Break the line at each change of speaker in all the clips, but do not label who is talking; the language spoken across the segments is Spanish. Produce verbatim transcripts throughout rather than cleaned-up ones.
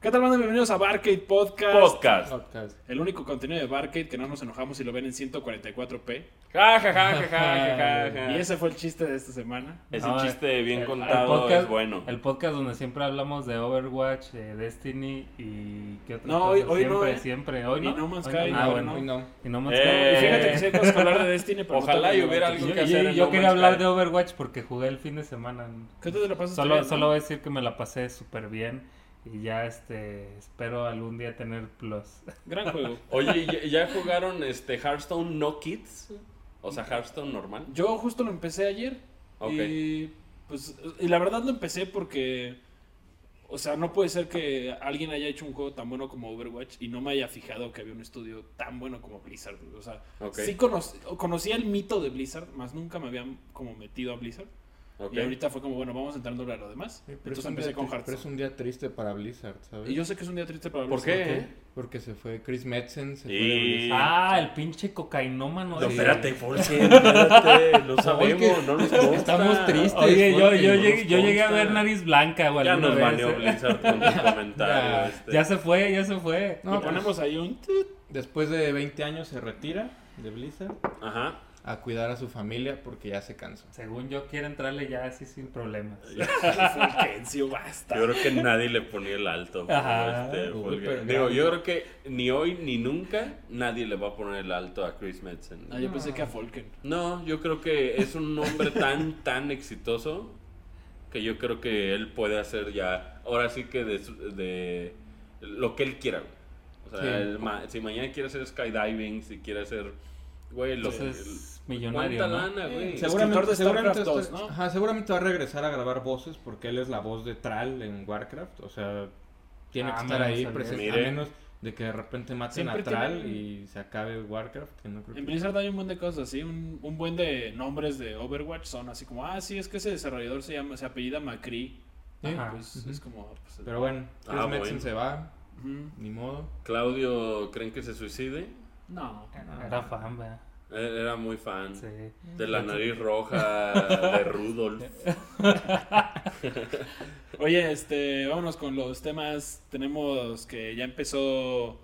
¿Qué tal, banda? Bienvenidos a Barcade Podcast.
Podcast.
Podcast.
El único contenido de Barcade que no nos enojamos si lo ven en ciento cuarenta y cuatro p.
Ja, ja, ja, ja, ja, ja, ja.
Y ese fue el chiste de esta semana.
Ese
No,
chiste bien
el-
contado
el podcast,
es bueno.
El podcast donde siempre hablamos de Overwatch, de Destiny y qué otra
No,
cosa?
hoy- hoy
siempre,
no, ¿eh?
siempre. Hoy
Y
no.
No Man's
Hoy
Sky,
Ah,
hoy
bueno.
no.
Hoy
no.
Y No Man's
Eh,
Y
Sky.
fíjate que sí hay cosas que hablar de Destiny, pero
Ojalá
no
y
tengo
hubiera
nada.
algo
Yo,
que
yo-
hacer en
yo
No
quería
Man's
hablar
Sky.
de Overwatch porque jugué el fin de semana.
¿Qué te la pasas?
Solo, solo voy a decir que me la pasé súper bien y ya este espero algún día tener plus.
Gran juego.
Oye, ¿y ¿ya, ya jugaron este Hearthstone No Kids? O sea, Hearthstone normal.
Yo justo lo empecé ayer.
Ok.
Y pues y la verdad lo empecé porque, o sea, no puede ser que alguien haya hecho un juego tan bueno como Overwatch y no me haya fijado que había un estudio tan bueno como Blizzard. O sea,
Ok.
sí conoc- conocía el mito de Blizzard, más nunca me habían como metido a Blizzard.
Ok.
Y ahorita fue como, bueno, vamos entrando a lo demás.
Sí, pero
Entonces
es un
empecé
día
con
tri- Pero es
Hearthstone.
un día triste para Blizzard, ¿sabes?
Y yo sé que es un día triste para
¿Por
Blizzard.
qué? eh?
Porque se fue Chris Metzen, se fue
Y-
de Blizzard.
Ah, el pinche cocainómano.
No,
ese.
espérate, Folken, espérate, no sabemos, no nos consta.
Estamos tristes.
Oye, yo,
Porque
yo,
no
llegué,
nos
yo llegué a
consta.
ver Nariz Blanca o
Ya
alguna
nos
vez.
baneó Blizzard con tu comentario.
Ya,
este.
Ya se fue, ya se fue.
No,
Y
pues,
ponemos ahí un... tut.
después de veinte años se retira de Blizzard
Ajá.
a cuidar a su familia porque ya se cansó.
Según yo quiero entrarle ya así sin problemas.
Fulgencio, basta.
Yo creo que nadie le ponía el alto.
Ajá.
Este,
Uy,
Folken.
pero
Digo,
grande.
yo creo que ni hoy ni nunca nadie le va a poner el alto a Chris Metzen.
Ah, yo pensé que a Falken.
No, yo creo que es un hombre tan, tan exitoso que yo creo que él puede hacer ya, ahora sí que de, su- de lo que él quiera. Güey. O sea,
Sí.
el ma- si mañana quiere hacer skydiving, si quiere hacer, güey, lo
Entonces, millonario,
¿Cuánta
¿no?
lana, güey?
Sí,
Seguramente,
escritor de
seguramente,
StarCraft
está-
dos, ¿no?
ajá, seguramente va a regresar a grabar voces porque él es la voz de Thrall en Warcraft. O sea, tiene
Ah,
que estar
mira, no
ahí
sabía.
presente.
Mire.
A menos de que de repente maten
Siempre
a Thrall
tiene-
y se acabe Warcraft. Que no creo que...
En Blizzard hay un buen de cosas así, un, un buen de nombres de Overwatch son así como, ah, sí, es que ese desarrollador se llama, se apellida McCree.
Sí,
Ajá.
Pues
ujú.
es como, pues,
Pero bueno, Chris
Ah,
Metzen
bueno.
se va,
ujú.
ni modo.
Claudio, ¿creen que se suicide?
No.
Era fan, ¿verdad?
Él era muy fan
Sí.
de la nariz roja de Rudolf.
Oye, este, vámonos con los temas. Tenemos que ya empezó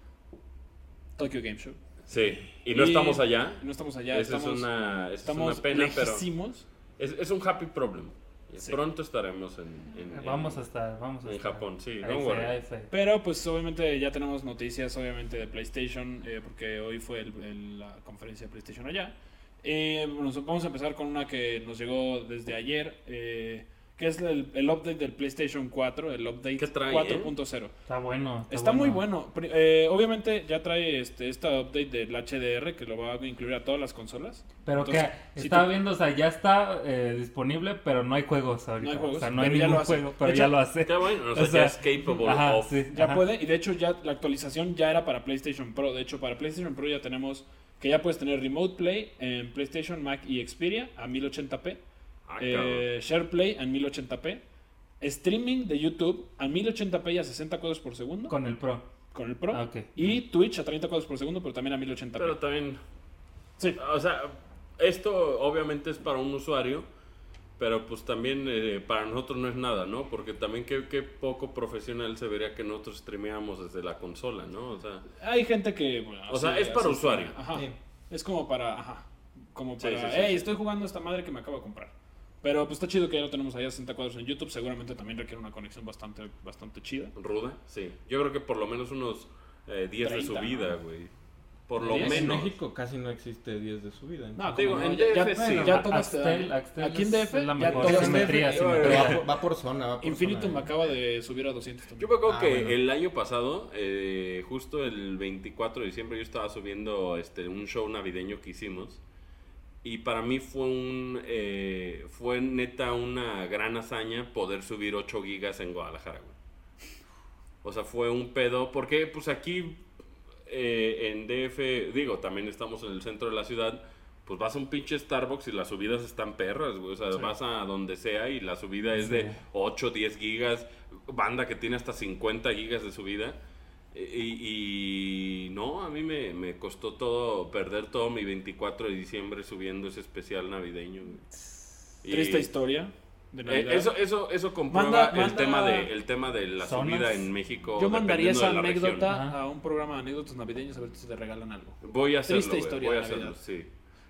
Tokyo Game Show.
Sí, y no
Y-
estamos allá.
No estamos allá,
Esa
estamos,
es una, esa es
estamos
una pena, pero
lejísimos.
es, es un happy problem.
Sí.
Pronto estaremos en, en- en-
Vamos a estar, vamos a
en
estar.
Japón, sí,
Hay
don't
fe,
worry.
hay fe.
Pero pues obviamente ya tenemos noticias obviamente de PlayStation, eh, porque hoy fue el- el- la conferencia de PlayStation allá. Eh, bueno, vamos a empezar con una que nos llegó desde ayer, eh, que es el, el update del PlayStation cuatro, el update
¿Qué trae,
cuatro punto cero.
Está bueno.
Está muy bueno. Pri- eh, obviamente ya trae este esta update del H D R que lo va a incluir a todas las consolas.
Pero
Entonces,
que
si
estaba
tú-
viendo, o sea, ya está eh, disponible, pero no hay juegos ahorita.
No hay juegos,
o sea, no hay
pero ya
ningún
lo hace.
juego, pero
De
ya
hecho,
lo hace.
Qué bueno, o sea,
O sea,
ya es capable
Ajá,
of.
sí,
Ya
ajá.
puede, y de hecho ya la actualización ya era para PlayStation Pro. De hecho, para PlayStation Pro ya tenemos que ya puedes tener Remote Play en PlayStation, Mac y Xperia a mil ochenta p.
Ah,
eh, SharePlay a mil ochenta p. Streaming de YouTube a mil ochenta p y a sesenta cuadros por segundo con,
Con el Pro.
el Pro.
Ah, ok.
Y Twitch a treinta cuadros por segundo, pero también a mil ochenta p.
Pero también,
Sí.
o sea, esto obviamente es para un usuario, pero pues también eh, para nosotros no es nada, ¿no? Porque también qué, qué poco profesional se vería que nosotros streameamos desde la consola, ¿no? O sea,
Hay gente que... bueno,
O sea,
así-
es para
así
usuario.
Ajá.
Sí.
Es como para... Ajá. Como
Sí,
para...
sí, sí,
hey,
sí.
estoy jugando esta madre que me acabo de comprar. Pero pues está chido que ya lo tenemos allá a sesenta cuadros en YouTube. Seguramente también requiere una conexión bastante, bastante chida.
ruda, sí. Yo creo que por lo menos unos eh, diez de
treinta,
subida,
¿no?
güey. Por lo
diez.
En
menos.
México casi no existe diez de subida.
No,
entonces-
Digo,
como
en
no,
D F
ya,
sí.
ya, ya todas te dan.
Axtel, Axtel
Aquí en
es
D F
la
ya
mejor
todas
simetría,
te-
simetría.
Pero va por, va por zona, va por
Infinitum
zona.
acaba de subir a doscientos también.
Yo me acuerdo
Ah,
que
bueno.
el año pasado, eh, justo el veinticuatro de diciembre, yo estaba subiendo este un show navideño que hicimos. Y para mí fue un eh, fue neta una gran hazaña poder subir ocho gigas en Guadalajara, güey. O sea, fue un pedo, porque pues aquí eh, en D F, digo, también estamos en el centro de la ciudad, pues vas a un pinche Starbucks y las subidas están perras, güey. O sea,
Sí.
vas a donde sea y la subida es de
Sí.
ocho, diez gigas, banda que tiene hasta cincuenta gigas de subida. Y, y no, a mí me, me costó todo, perder todo mi veinticuatro de diciembre subiendo ese especial navideño. güey. Y-
Triste historia. de
Eh,
Navidad.
eso, eso, eso comprueba
Manda-
el,
manda-
tema de, el tema de la
Zonas.
subida en México.
Yo mandaría esa
dependiendo de la
anécdota
región.
Ajá.
a un programa de anécdotas navideños a ver si te regalan algo.
Voy a hacerlo,
Triste
güey,
historia
voy a
de
hacerlo,
Navidad.
sí.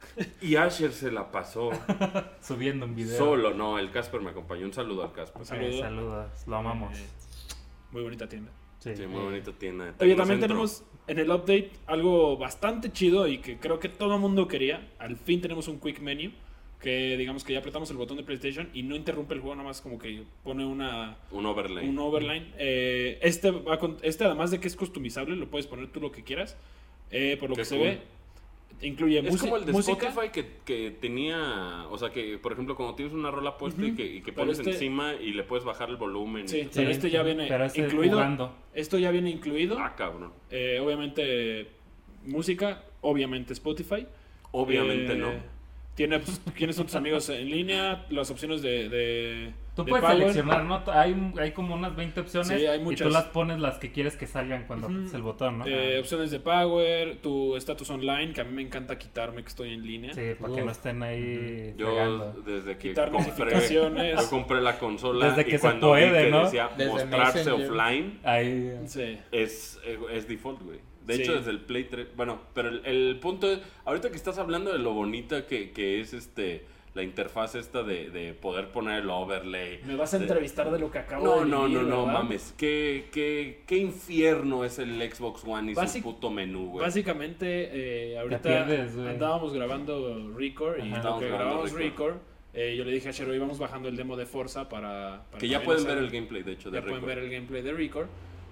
Y Asher se la pasó
Subiendo un video.
solo, no, el Casper me acompañó. Un saludo al Casper.
Un
Eh,
saludo.
saludos, lo amamos.
Eh, muy bonita tienda.
Sí.
Sí, muy bonita tienda.
Oye, también
Tecnocentro.
tenemos en el update algo bastante chido y que creo que todo el mundo quería. Al fin tenemos un quick menu que digamos que ya apretamos el botón de PlayStation y no interrumpe el juego, nada más como que pone una
Un overlay.
un overline. Eh, este, va con- este además de que es customizable, lo puedes poner tú lo que quieras. Eh, por lo
Qué
que se
cool.
ve, incluye
Es
musi-
como el de
música.
Spotify que, que tenía, o sea que por ejemplo cuando tienes una rola puesta y
Ujú.
que, y que
Pero
pones
este-
encima y le puedes bajar el volumen.
Sí,
y-
pero este ya viene
pero ese
incluido.
jugando.
Esto ya viene incluido.
Ah, cabrón.
Eh, obviamente música, obviamente Spotify.
Obviamente
Eh,
no.
Tiene pues, quiénes son tus amigos en línea, las opciones de, de
Tú
de
puedes
pago.
seleccionar, ¿no? Hay, hay como unas veinte opciones
Sí, hay
y
muchas.
tú las pones las que quieres que salgan cuando
Ujú.
apretes el botón, ¿no?
Eh, opciones de Power, tu estatus online, que a mí me encanta quitarme que estoy en línea.
Sí, para que no estén ahí
Yo
fregando.
desde que
Quitar
compré,
notificaciones.
yo compré la consola
Desde
y
que se
cuando
puede,
vi que
¿no?
decía
Desde
mostrarse
Messenger.
offline
Ahí,
Sí.
es, es default, güey. De
Sí.
hecho, desde el Play tres, bueno, pero el, el punto es, ahorita que estás hablando de lo bonita que, que es este la interfaz esta de, de poder poner el overlay.
Me vas a
de-
entrevistar de lo que acabo
No,
de
no,
vivir,
no, no,
¿verdad?
mames. ¿Qué, qué, qué infierno es el Xbox One y
Basic-
su puto menú, güey.
Básicamente, eh, ahorita
pierdes, güey.
andábamos grabando Record y
Ajá.
lo
Estábamos
que
grabando
grabamos
Record.
Record, eh, yo le dije a Shero, íbamos bajando el demo de Forza para... para
Que ya
también
pueden
hacer-
ver el gameplay, de hecho, de
Ya pueden
Record.
ver el gameplay de Record.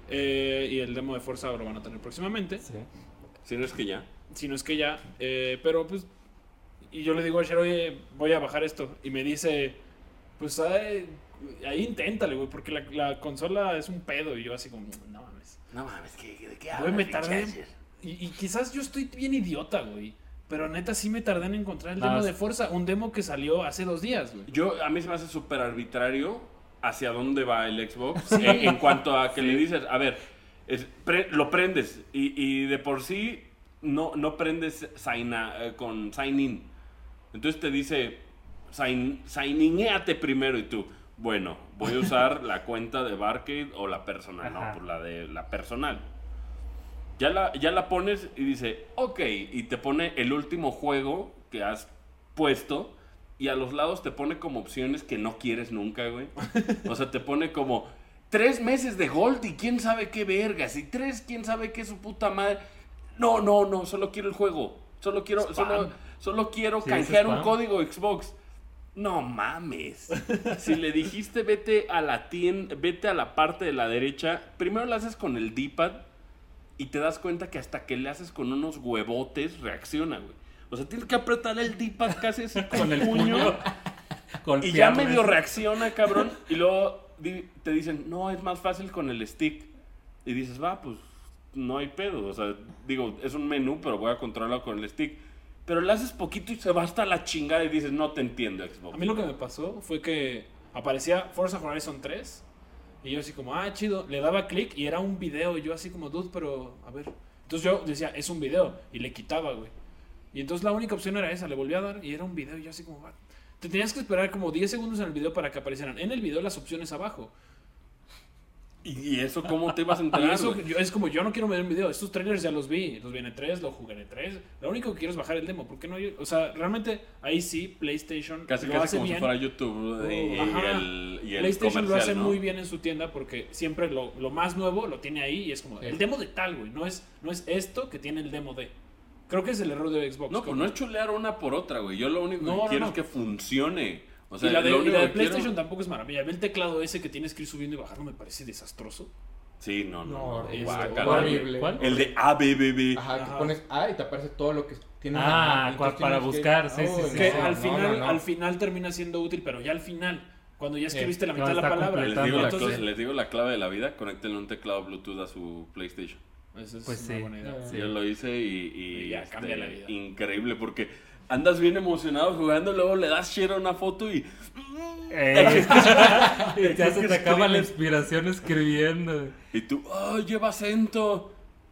eh, y el demo de Forza lo van a tener próximamente.
sí.
Si no es que ya.
Si no es que ya. eh, pero pues... Y yo le digo a Shero, oye, voy a bajar esto. Y me dice, pues ay, ahí inténtale, güey, porque la, la consola es un pedo. Y yo así como, no mames.
No mames, ¿qué, ¿de qué
Güey,
hablas,
me
pinche
tardé.
Asher?
Y, y quizás yo estoy bien idiota, güey. Pero neta sí me tardé en encontrar el
No,
demo
es-
de Forza. Un demo que salió hace dos días, güey.
Yo, a mí se me hace súper arbitrario hacia dónde va el Xbox en, en cuanto a que le dices, a ver, es- pre- lo prendes y, y de por sí no, no prendes sign a- eh, con sign in. Entonces te dice, sign, sign inéate primero y tú, bueno, voy a usar la cuenta de Barcade o la personal,
Ajá.
no, pues la de la personal. Ya la, ya la pones y dice, ok, y te pone el último juego que has puesto y a los lados te pone como opciones que no quieres nunca, güey. O sea, te pone como tres meses de Gold y quién sabe qué vergas y tres quién sabe qué su puta madre. No, no, no, solo quiero el juego. Solo quiero,
Spam.
solo, solo quiero
Sí, es
canjear un
spam.
código Xbox. No mames. Si le dijiste vete a la tienda, vete a la parte de la derecha, primero lo haces con el D-pad y te das cuenta que hasta que le haces con unos huevotes reacciona, güey. O sea, tienes que apretar el D-pad casi así con el puño y ya
Golpearle.
medio reacciona, cabrón. Y luego di- te dicen, no, es más fácil con el stick. Y dices, va, pues no hay pedo. O sea, digo, es un menú, pero voy a controlarlo con el stick. Pero le haces poquito y se va hasta la chingada y dices, no te entiendo, Xbox.
A mí lo que me pasó fue que aparecía Forza Horizon tres y yo así como, ah, chido, le daba clic y era un video y yo así como, dude, pero a ver. Entonces yo decía, es un video y le quitaba, güey. Y entonces la única opción era esa, le volví a dar y era un video y yo así como, "Ah". Te tenías que esperar como diez segundos en el video para que aparecieran en el video las opciones abajo.
¿Y, y eso cómo te ibas a
Y
enterar,
eso,
güey?
yo- es como, yo no quiero ver un video, estos trailers ya los vi, los vi en E tres, lo jugué en E tres. Lo único que quiero es bajar el demo, ¿por qué no? O sea, realmente ahí sí, PlayStation
Casi,
lo
casi
hace
como
bien.
si fuera YouTube y, y
Ajá.
el, y el
PlayStation lo
comercial,
hace
¿no?
muy bien en su tienda porque siempre lo, lo más nuevo lo tiene ahí y es como
Sí.
el demo de tal, güey. No es, no es esto que tiene el demo de. Creo que es el error de Xbox.
No, pues
como-
no es chulear una por otra, güey. Yo lo único
No,
que
no,
quiero
no.
es que funcione. O sea,
y la de,
lo
y
único
la de
que quiero-
PlayStation tampoco es maravilla. Ve el teclado ese que tienes que ir subiendo y bajando, me parece desastroso.
Sí, no, no.
No,
no,
es
guácala,
horrible.
güey.
¿Cuál?
El de A B B B.
Ajá, que
Ajá.
pones A y te aparece todo lo que tiene.
Ah,
una- entonces
cua- para
tienes que-
buscar, sí, sí,
Uy,
sí,
que
sí.
al,
no,
final,
no, no.
al final termina siendo útil, pero ya al final, cuando ya escribiste la
que
mitad de la
está
palabra.
Les digo, la
entonces-
clave, les digo la clave de la vida. Conéctenle un teclado Bluetooth a su PlayStation.
Esa es
Pues
una
sí.
buena idea.
Ah.
Sí, yo lo hice y, y,
Y ya
este,
cambia la vida.
increíble porque andas bien emocionado jugando, luego le das share a una foto y
Eh, y ya se te acaba la inspiración escribiendo.
y tú, oh, lleva acento.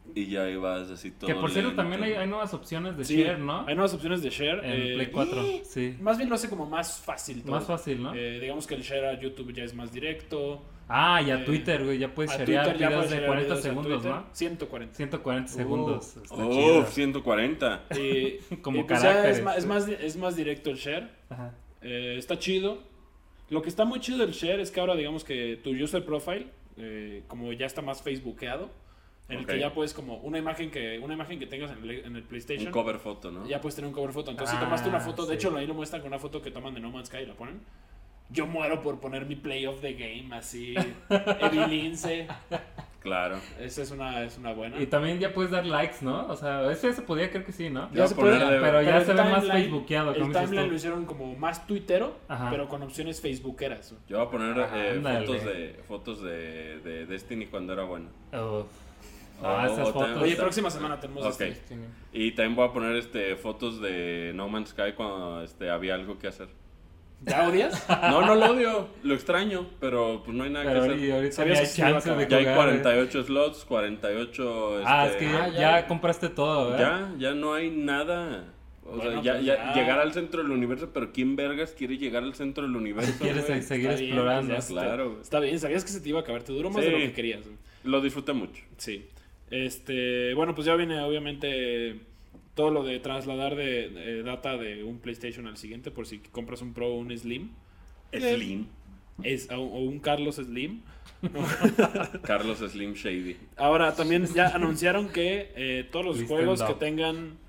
Y ya ibas así todo
Que por cierto
lento.
también hay, hay nuevas opciones de
Sí,
share, ¿no?
Hay nuevas opciones de share.
En
eh,
Play cuatro,
y
sí.
Más bien lo hace como más fácil todo.
Más fácil, ¿no?
Eh, digamos que el share a YouTube ya es más directo.
Ah, y a
eh,
Twitter, güey, ya puedes
A
sharear
Twitter ya
videos
puedes
de
sharear
cuarenta
videos a
segundos,
Twitter.
¿no?
ciento cuarenta.
ciento cuarenta
Uh.
segundos. Está
Uf,
chido.
ciento cuarenta.
Y,
Como
y pues ya
caracteres.
es más, es, más, es más directo el share.
Ajá.
Eh, está chido. Lo que está muy chido del share es que ahora digamos que tu user profile, eh, como ya está más facebookeado, en
Ok.
el que ya puedes como una imagen que una imagen que tengas en el, en el PlayStation,
Un cover foto, ¿no?
ya puedes tener un cover foto. Entonces
Ah,
si tomaste una foto, de
sí.
hecho ahí lo muestran con una foto que toman de No Man's Sky y la ponen. Yo muero por poner mi play of the game así, Evilince.
Claro.
Esa es una, es una buena.
Y también ya puedes dar likes, ¿no? O sea, eso ya se podía, creo que sí, ¿no?
Ya se puede,
pero ya
el
se ve más
timeline-
facebookeado,
El
como dices
timeline
tú.
lo hicieron como más tuitero,
Ajá.
pero con opciones facebookeras.
Yo voy a poner eh,
Ándale.
fotos de fotos de, de Destiny cuando era bueno.
Uf.
O-
Ah, esas
o
fotos.
también-
Oye, próxima semana tenemos
Ok.
este.
Y también voy a poner este fotos de No Man's Sky cuando este, había algo que hacer.
¿Ya odias?
No, no lo odio, lo extraño, pero pues no hay nada
Pero
que
y
hacer.
ahorita
¿Sabías
ya
que
hay
se iba a
chance de
acabar?
Ya hay
jugar,
cuarenta y
eh.
ocho slots, cuarenta y ocho...
Ah,
este,
es que ya,
Ah,
ya
ya.
compraste todo, ¿verdad?
Ya, ya no hay nada. O
Bueno,
sea, ya,
pues
ya
ya.
llegar al centro del universo, pero ¿quién vergas quiere llegar al centro del universo?
Quieres
güey?
seguir
Está bien,
explorando.
pues ya está-
Claro, güey.
Está bien, sabías que se te iba a acabar. Te duró más
Sí.
de lo que querías. güey.
Lo disfruté mucho.
Sí. Este, bueno, pues ya viene obviamente todo lo de trasladar de, de data de un PlayStation al siguiente, por si compras un Pro o un Slim.
Slim.
Es, o o un Carlos Slim.
Carlos Slim Shady.
Ahora también ya anunciaron que eh, todos los
Listen
juegos que
up.
tengan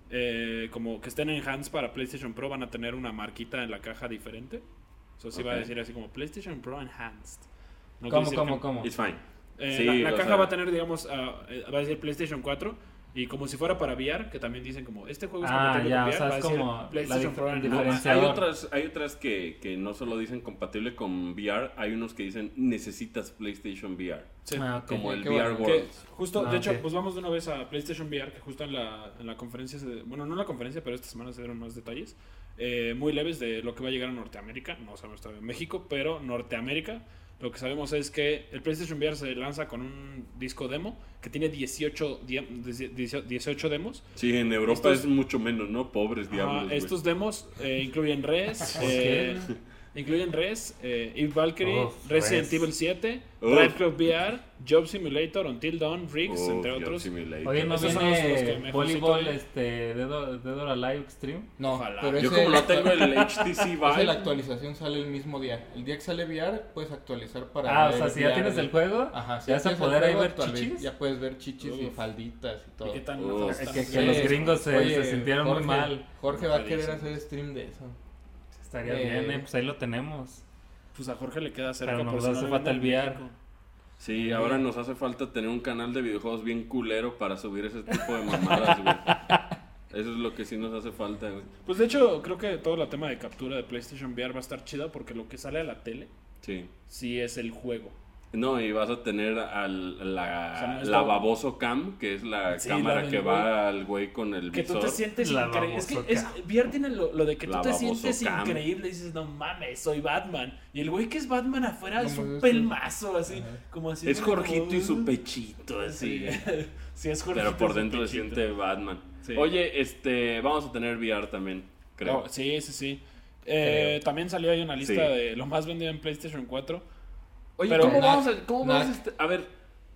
eh, como que estén enhanced para PlayStation Pro van a tener una marquita en la caja diferente. Eso sí va a
Ok.
decir así como PlayStation Pro Enhanced. No
¿Cómo,
quiere decir
cómo,
que-
cómo?
It's fine.
Eh,
Sí,
la la
o
caja
sea-
va a tener, digamos, ah, eh, va a decir PlayStation cuatro y como si fuera para V R, que también dicen como este juego es
Ah,
compatible
ya,
con
o
V R,
sea,
va a
es
decir
como la
PlayStation
dif-
Pro
el
Enhanced.
No, hay
diferenciador.
otras, hay otras que, que no solo dicen compatible con V R, hay unos que dicen necesitas PlayStation V R.
Sí.
Ah, ok.
Como el
qué
V R
bueno.
Que
World.
justo,
Ah,
de hecho,
ok.
pues vamos de una vez a PlayStation V R, que justo en la, en la conferencia, se- bueno, no en la conferencia, pero esta semana se dieron más detalles, eh, muy leves de lo que va a llegar a Norteamérica, no sabemos todavía en México, pero Norteamérica, lo que sabemos es que el PlayStation V R se lanza con un disco demo que tiene dieciocho, die- dieciocho demos.
Sí, en Europa
Estos-
es mucho menos, ¿no? Pobres
Ajá,
diablos. güey.
estos demos eh, incluyen Res, eh, incluyen Res, eh, Eve Valkyrie,
Uf,
Resident
Res.
Evil siete,
Uf.
Drive Club V R, Job Simulator, Until Dawn, Riggs,
Uf,
entre
Job
otros.
Simulator.
Oye, ¿no
Esos son los- los que
viene
mejorcito
voleibol,
hay.
este, Dead or, Dead or Alive Extreme?
No,
Ojalá.
pero
Yo
ese-
como no tengo el H T C
ese
Vive,
la actualización sale el mismo día. El día que sale V R puedes actualizar para
Ah, o
ver
sea, si ya
V R
tienes
de-
el juego,
Ajá, si
ya vas a
tienes el
poder ahí
juego,
ver
actualiz-
chichis.
Ya puedes ver chichis y
Uf.
falditas y todo.
¿Y qué tan
Uf.
afados
Es
están?
que,
Sí.
que los gringos se,
Oye,
se sintieron
Jorge,
muy mal.
Jorge va a querer
Enojadísimos.
hacer stream de eso.
Estaría
Eh,
bien, eh, pues ahí lo tenemos.
Pues a Jorge le queda cerca.
Pero nos
por si
hace
no le
falta
venden
el V R.
México.
sí, ahora nos hace falta tener un canal de videojuegos bien culero para subir ese tipo de mamadas, güey. Eso es lo que sí nos hace falta, güey.
Pues de hecho, creo que todo el tema de captura de PlayStation V R va a estar chida porque lo que sale a la tele
Sí.
sí es el juego.
No, y vas a tener al, la,
O sea, no es
la
lo-
baboso cam, que es la
Sí,
cámara
la del
que
güey.
va al güey con el
Que tú
visor.
te sientes
La
increíble. Es que
babosoca.
es, V R tiene lo, lo de que
La
tú te sientes
babosocam.
increíble y dices, no mames, soy Batman. Y el güey que es Batman afuera
No,
es
pues,
un
es que-
pelmazo, así. Como así
Es Jorgito y su pechito,
Sí,
así.
sí es Jorgito
Pero por
y su
dentro se
pechito.
siente Batman.
Sí.
Oye, este, vamos a tener V R también, creo.
Oh, sí, sí, sí. Eh,
Creo.
también salió ahí una lista
Sí.
de lo más vendido en PlayStation cuatro.
Oye,
pero-
¿cómo
Nac-
vamos a, cómo vamos a,
Nac-
este- a ver,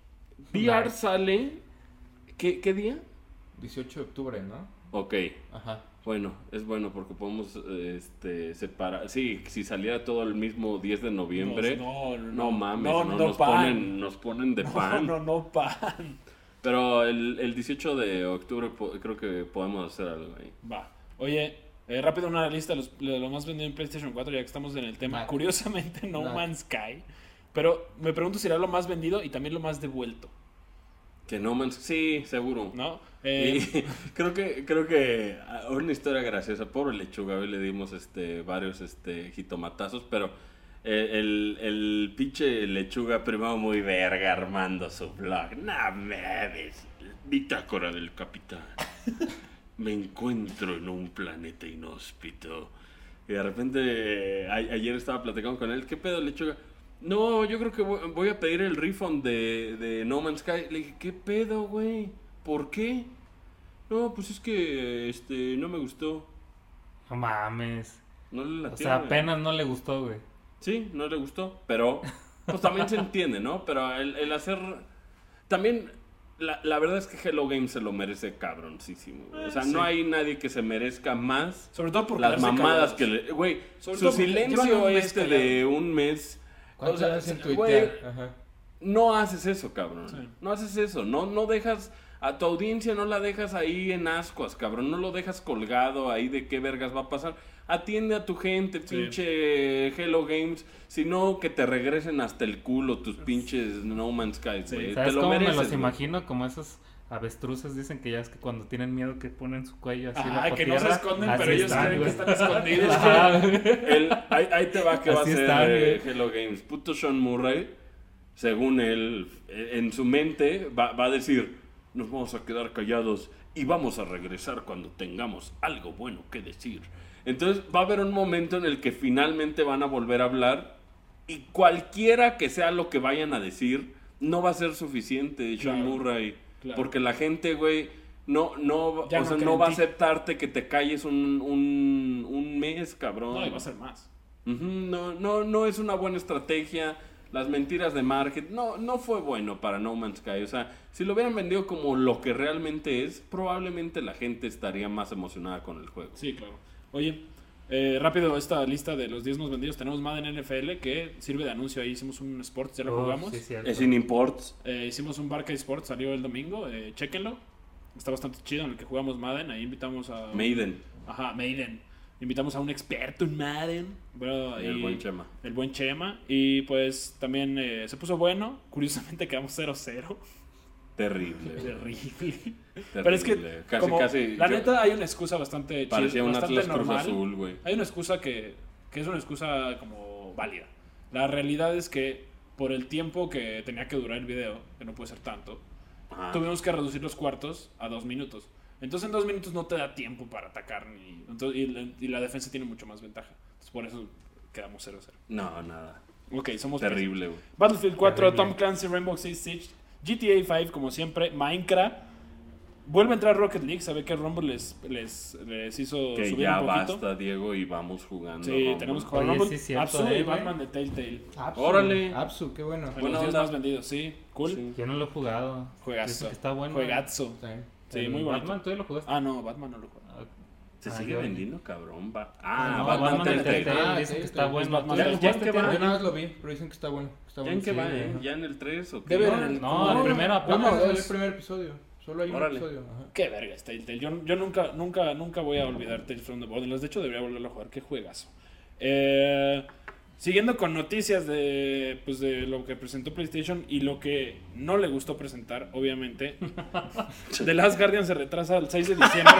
V R
Nac.
sale, ¿qué, qué día?
dieciocho de octubre, ¿no?
Ok,
Ajá.
bueno, es bueno porque podemos eh, este, separar. Sí, si saliera todo el mismo diez de noviembre, no,
No, no,
mames,
no,
no,
no,
nos,
pan.
ponen, nos ponen de
No,
pan.
no, no, pan.
Pero el, el dieciocho de octubre po- creo que podemos hacer algo ahí.
Va. Oye, eh, rápido una lista de, los, de lo más vendido en PlayStation cuatro, ya que estamos en el tema.
Nac.
Curiosamente, No
Nac.
Man's Sky. Pero me pregunto si era lo más vendido y también lo más devuelto,
Que No Man's... Sí, seguro.
¿no? Eh,
Y creo que creo que ah, una historia graciosa. Pobre Lechuga, hoy le dimos este varios este jitomatazos, pero eh, el, el pinche Lechuga primero muy verga armando su blog. No mames, bitácora del capitán. Me encuentro en un planeta inhóspito. Y de repente eh, a- ayer estaba platicando con él. ¿Qué pedo, Lechuga? no, yo creo que voy, voy a pedir el refund de, de No Man's Sky. Le dije, ¿qué pedo, güey? ¿Por qué? No, pues es que este no me gustó.
No mames.
No le latió,
O sea,
güey.
apenas no le gustó, güey.
Sí, no le gustó, pero pues también se entiende, ¿no? Pero el, el hacer... También, la, la verdad es que Hello Games se lo merece cabroncísimo. Güey. O sea,
Eh, sí.
no hay nadie que se merezca más
Sobre todo por
las
quedarse
mamadas
callados.
que le... Güey,
Sobre
su
todo porque llevan
silencio
un mes
este
callados.
de un mes...
¿Cuánto
O sea,
hacen
güey,
tuitear? Ajá.
no haces eso, cabrón.
Sí.
No haces eso. No, no dejas... A tu audiencia no la dejas ahí en ascuas, cabrón. No lo dejas colgado ahí de qué vergas va a pasar. Atiende a tu gente,
Sí.
pinche Hello Games. Si no, que te regresen hasta el culo tus pinches No Man's Sky,
Sí.
güey.
¿Sabes
Te lo
cómo
mereces,
me los
güey.
imagino? Como esos avestruces dicen que ya es que cuando tienen miedo que ponen su cuello así
Ajá,
bajo
que no se
tierra,
esconden,
así
pero ellos
están,
creen que
güey.
están escondidos.
Ajá, güey.
El- ahí, ahí te va que va a
Así
ser
están,
eh,
güey.
Hello Games. Puto Sean Murray, según él, eh, en su mente, va, va a decir: nos vamos a quedar callados y vamos a regresar cuando tengamos algo bueno que decir. Entonces va a haber un momento en el que finalmente van a volver a hablar y cualquiera que sea lo que vayan a decir, no va a ser suficiente, Sean
Claro,
Murray.
claro.
Porque la gente, güey, no, no,
Ya
o
no
sea,
cree
no
en
va a
ti.
aceptarte que te calles un, un, un mes, cabrón.
No, y va a ser más.
Ujú, No, no, no es una buena estrategia. Las mentiras de marketing no, no fue bueno para No Man's Sky. O sea, si lo hubieran vendido como lo que realmente es, probablemente la gente estaría más emocionada con el juego.
Sí, claro. Oye, eh, rápido, esta lista de los diez más vendidos. Tenemos Madden N F L, que sirve de anuncio ahí. Hicimos un Sports, ya lo
Oh,
jugamos.
sí, cierto.
Es in imports.
Eh, hicimos un Barca Sports, salió el domingo. Eh, chéquenlo. Está bastante chido, en el que jugamos Madden. Ahí invitamos a...
Maiden.
Ajá, Maiden. Invitamos a un experto en Madden. Bueno,
Y el buen Chema.
El buen Chema. Y pues también eh, se puso bueno. Curiosamente quedamos cero cero.
Terrible. güey.
Terrible.
Terrible.
Pero es que,
casi,
como,
casi.
la
yo-
neta, hay una excusa bastante chida,
parecía un
bastante
Atlas Cruz
normal.
Azul, güey.
Hay una excusa que, que es una excusa como válida. La realidad es que por el tiempo que tenía que durar el video, que no puede ser tanto,
Ajá.
tuvimos que reducir los cuartos a dos minutos. Entonces en dos minutos no te da tiempo para atacar ni, entonces, y, la, y la defensa tiene mucho más ventaja. Entonces por eso quedamos cero cero.
No, nada.
Ok, somos
Terrible, güey.
Battlefield cuatro,
Terrible.
Tom Clancy, Rainbow Six Siege, G T A cinco como siempre, Minecraft. Vuelve a entrar Rocket League, sabe que Rumble les, les, les hizo
Que
subir
ya
un poquito.
basta, Diego, y vamos jugando.
Sí,
Rumble.
tenemos que jugar
Oye,
Rumble.
sí es cierto,
Absu
eh,
y
güey.
Batman de Telltale.
Apsu,
Órale.
Apsu, qué bueno.
En
Buena
los diez
onda.
más vendidos, sí. Cool.
Sí.
Yo no lo he jugado.
Juegazo.
Dicen que está bueno.
Juegazo.
Sí.
Sí,
¿El
muy bonito.
Batman, ¿tú ya lo jugaste?
Ah, no, Batman no lo juega.
Ah,
Se
ah,
sigue
yo-
vendiendo, cabrón. Va-
Ah,
Ah,
no,
Batman,
Batman de
Telltale.
Telltale.
Ah,
Dicen que
Telltale.
está bueno.
Batman
¿Ya
de
lo
Telltale.
jugaste,
¿Ya en qué
Tiago?
Yo nada más lo vi, pero dicen que está bueno. que Está
¿Ya
bueno.
en qué
Sí,
va,
güey.
eh? ¿Ya en el tres o qué?
Debe
No,
en el-
No, el primero
No,
apenas.
no,
dos.
es el primer episodio. Solo hay un
Órale.
episodio. Ajá.
Qué verga es Telltale. Yo, yo nunca, nunca, nunca voy a olvidar Tales from the Borderlands. De hecho, debería volverlo a jugar. Qué juegazo. Eh, siguiendo con noticias de, pues, de lo que presentó PlayStation y lo que no le gustó presentar, obviamente. The Last Guardian se retrasa el seis de diciembre.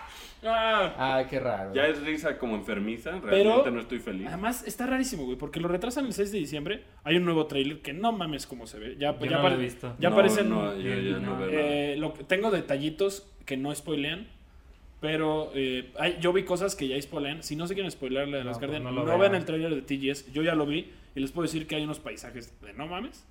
Ah,
Ay, qué raro.
Ya es risa como enfermiza, realmente
Pero-
no estoy feliz.
además, está rarísimo, güey, porque lo retrasan el seis de diciembre. Hay un nuevo trailer que no mames cómo se ve. Ya,
Yo
ya
no lo
apare-
he visto.
Ya
No,
aparecen.
No, yo ya no veo nada.
Eh, lo que- tengo detallitos que no spoilean, pero eh, hay- yo vi cosas que ya spoilean. Si no se quieren spoilear la de
No,
las Guardian,
pues
no,
no lo
vean
vean.
el trailer de T G S. Yo ya lo vi y les puedo decir que hay unos paisajes de no mames.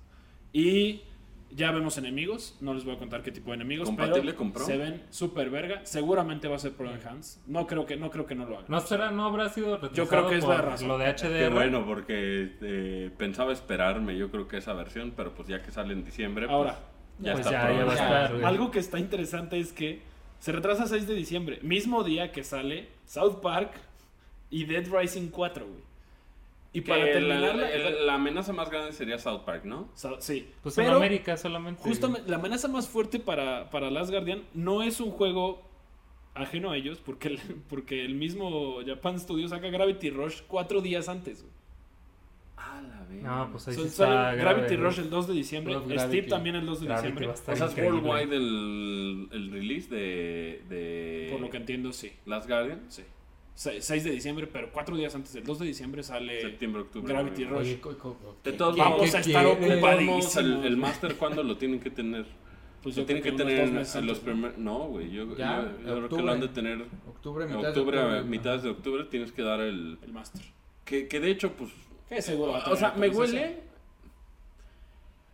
Y ya vemos enemigos. No les voy a contar qué tipo de enemigos,
¿Compatible
pero
con Pro?
se ven súper verga. Seguramente va a ser Pro Enhanced. No creo que no creo que no lo hagan.
¿No, será, ¿No habrá sido retrasado
Yo creo que es la
por
razón.
lo de H D R?
Qué bueno, porque eh, pensaba esperarme, yo creo que esa versión, pero pues ya que sale en diciembre, pues,
Ahora,
ya
Pues
está
ya, ya va a
programado.
estar, güey.
algo que está interesante es que se retrasa seis de diciembre, mismo día que sale South Park y Dead Rising cuatro, güey. Y
Que
para
la,
terminar,
la- la- la amenaza más grande sería South Park, ¿no?
Sa- sí,
Pues en
pero
América solamente.
justamente la amenaza más fuerte para, para Last Guardian no es un juego ajeno a ellos, porque el, porque el mismo Japan Studio saca Gravity Rush cuatro días antes, güey.
Ah, la vez.
No, pues ahí
So-
sí
sale
está
Gravity
grave,
Rush el dos de diciembre,
Love
Steve
Gravity.
también el dos de
Gravity
diciembre,
va a estar
O sea, es
increíble.
worldwide el, el release de, de
por lo que entiendo, sí.
Last Guardian.
Sí. Se- seis de diciembre, pero cuatro días antes del dos de diciembre sale
Septiembre, octubre.
Gravity
noviembre.
Rush.
Oye, co- co-
De
¿qué-
todos
qué-
Vamos
qué
a estar
quiere?
De todos modos, el,
ocupadísimos.
el Master, ¿cuándo lo tienen que tener?
Pues
Lo
yo
tienen
creo
que
unos
tener
dos meses
en los
antes, ¿no?
primeros... No, güey, yo,
Ya,
yo, yo creo que
octubre.
lo han de tener...
Octubre,
En
mitad
octubre,
de
a
octubre.
mitades de octubre, tienes que dar el...
El Master.
Que, que de hecho, pues...
Que seguro va a
O
tener
sea, me
actualización.
huele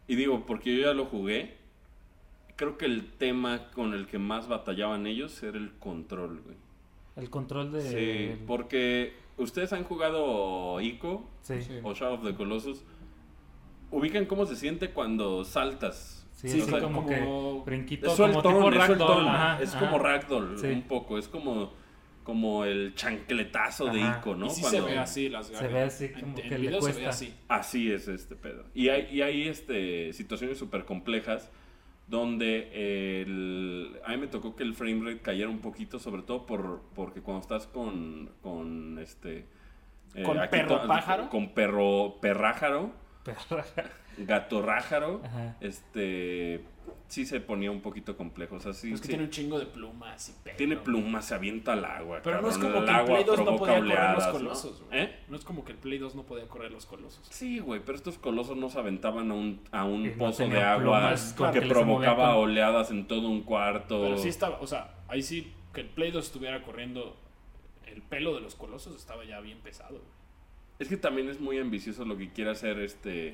Y digo, porque yo ya lo jugué, creo que el tema con el que más batallaban ellos era el control, güey.
El control de...
Sí, porque ustedes han jugado Ico
Sí.
Sí.
o Shadow of the Colossus. Ubican cómo se siente cuando saltas.
Sí,
Sí,
así
o sea,
como,
como-
que brinquito,
Es
como
sueltón,
tipo
es
ragdoll.
sueltón.
Ajá,
Es
ajá.
como ragdoll
Sí.
un poco. Es como, como el chancletazo de
Ajá.
Ico, ¿no?
Y sí
Cuando-
se ve así las
Se
Guardian.
ve así
En-
como
en
que le
video se ve
cuesta.
así.
Así es este pedo. Y hay, y hay este, situaciones súper complejas donde el, a mí me tocó que el frame rate cayera un poquito, sobre todo por porque cuando estás con, con este... eh,
¿Con
aquí
perro
to-
pájaro?
Con perro perrájaro,
Pero-
gato rájaro,
Ajá.
este... sí se ponía un poquito complejo. O sea, sí,
Es que
sí.
tiene un chingo de plumas y pelo.
Tiene plumas, se avienta al agua.
Pero no es
cabrón.
como que el
agua
Play dos no
provoca
podía correr los
oleadas,
colosos,
¿no?
güey.
¿Eh?
No es como que el Play dos no podía correr los colosos.
Sí, güey, pero estos colosos no se aventaban a un, a un
Y no
pozo de
tenían
agua
plumas, claro,
que
que les se movían
provocaba
con-
oleadas en todo un cuarto.
Pero sí estaba, o sea, ahí sí que el Play dos estuviera corriendo, el pelo de los colosos estaba ya bien pesado. güey.
Es que también es muy ambicioso lo que quiere hacer este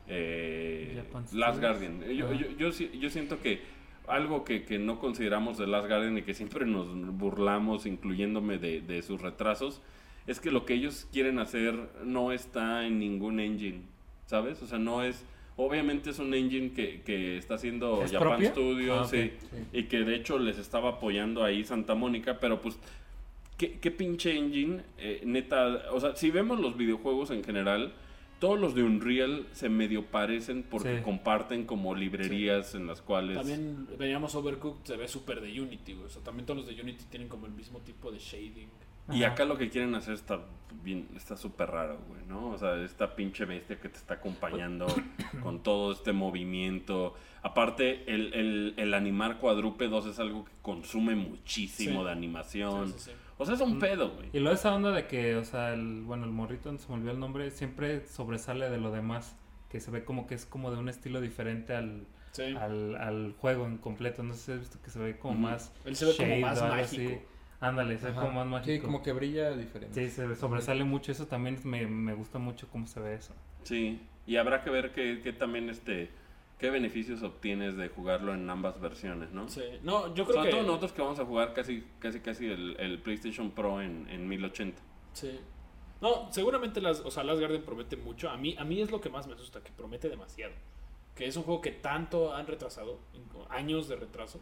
eh,
Japan
Last
Studios.
Guardian. Yo,
Ah.
yo, yo, si- yo siento que algo que, que no consideramos de Last Guardian y que siempre nos burlamos, incluyéndome de, de sus retrasos, es que lo que ellos quieren hacer no está en ningún engine, ¿sabes? O sea, no es... Obviamente es un engine que, que está haciendo
¿Es
Japan
propio?
Studios,
Ah, ok.
sí,
Sí.
y que de hecho les estaba apoyando ahí Santa Mónica, pero pues, ¿qué, qué pinche engine? Eh, neta, o sea, si vemos los videojuegos en general, todos los de Unreal se medio parecen porque
Sí.
comparten como librerías en las cuales...
También veníamos Overcooked, se ve súper de Unity, güey. O sea, también todos los de Unity tienen como el mismo tipo de shading.
Y
Ajá.
acá lo que quieren hacer está bien, está súper raro, güey, ¿no? O sea, esta pinche bestia que te está acompañando con todo este movimiento. Aparte, el, el, el animar cuadrúpedos es algo que consume muchísimo
Sí.
de animación.
Sí, sí, sí.
O sea, es un pedo, güey.
Y luego esa onda de que, o sea, el, bueno, el morrito, se me olvidó el nombre, siempre sobresale de lo demás, que se ve como que es como de un estilo diferente al,
Sí.
al, al juego en completo. No sé si has visto que se ve como
Ujú.
más
Él se ve como
shade
más
o algo
mágico.
así. Ándale, se ve
Ajá.
como más mágico.
Sí, como que brilla diferente.
Sí, se sobresale mucho, eso también me, me gusta mucho cómo se ve eso.
Sí, y habrá que ver qué, qué también este... qué beneficios obtienes de jugarlo en ambas versiones, ¿no?
Sí. No, yo creo
Sobre
que...
todo nosotros que vamos a jugar casi casi casi el, el PlayStation Pro en, en mil ochenta.
Sí. No, seguramente las, o sea, Last Guardian promete mucho. A mí, a mí es lo que más me asusta, que promete demasiado. Que es un juego que tanto han retrasado, años de retraso,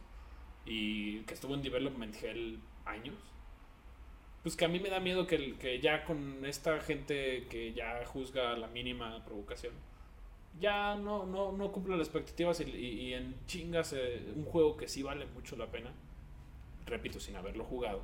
y que estuvo en Development Hell años. Pues que a mí me da miedo que, el- que ya con esta gente que ya juzga la mínima provocación, ya no, no, no cumple las expectativas y, y- y en chingas eh, un juego que sí vale mucho la pena, repito, sin haberlo jugado,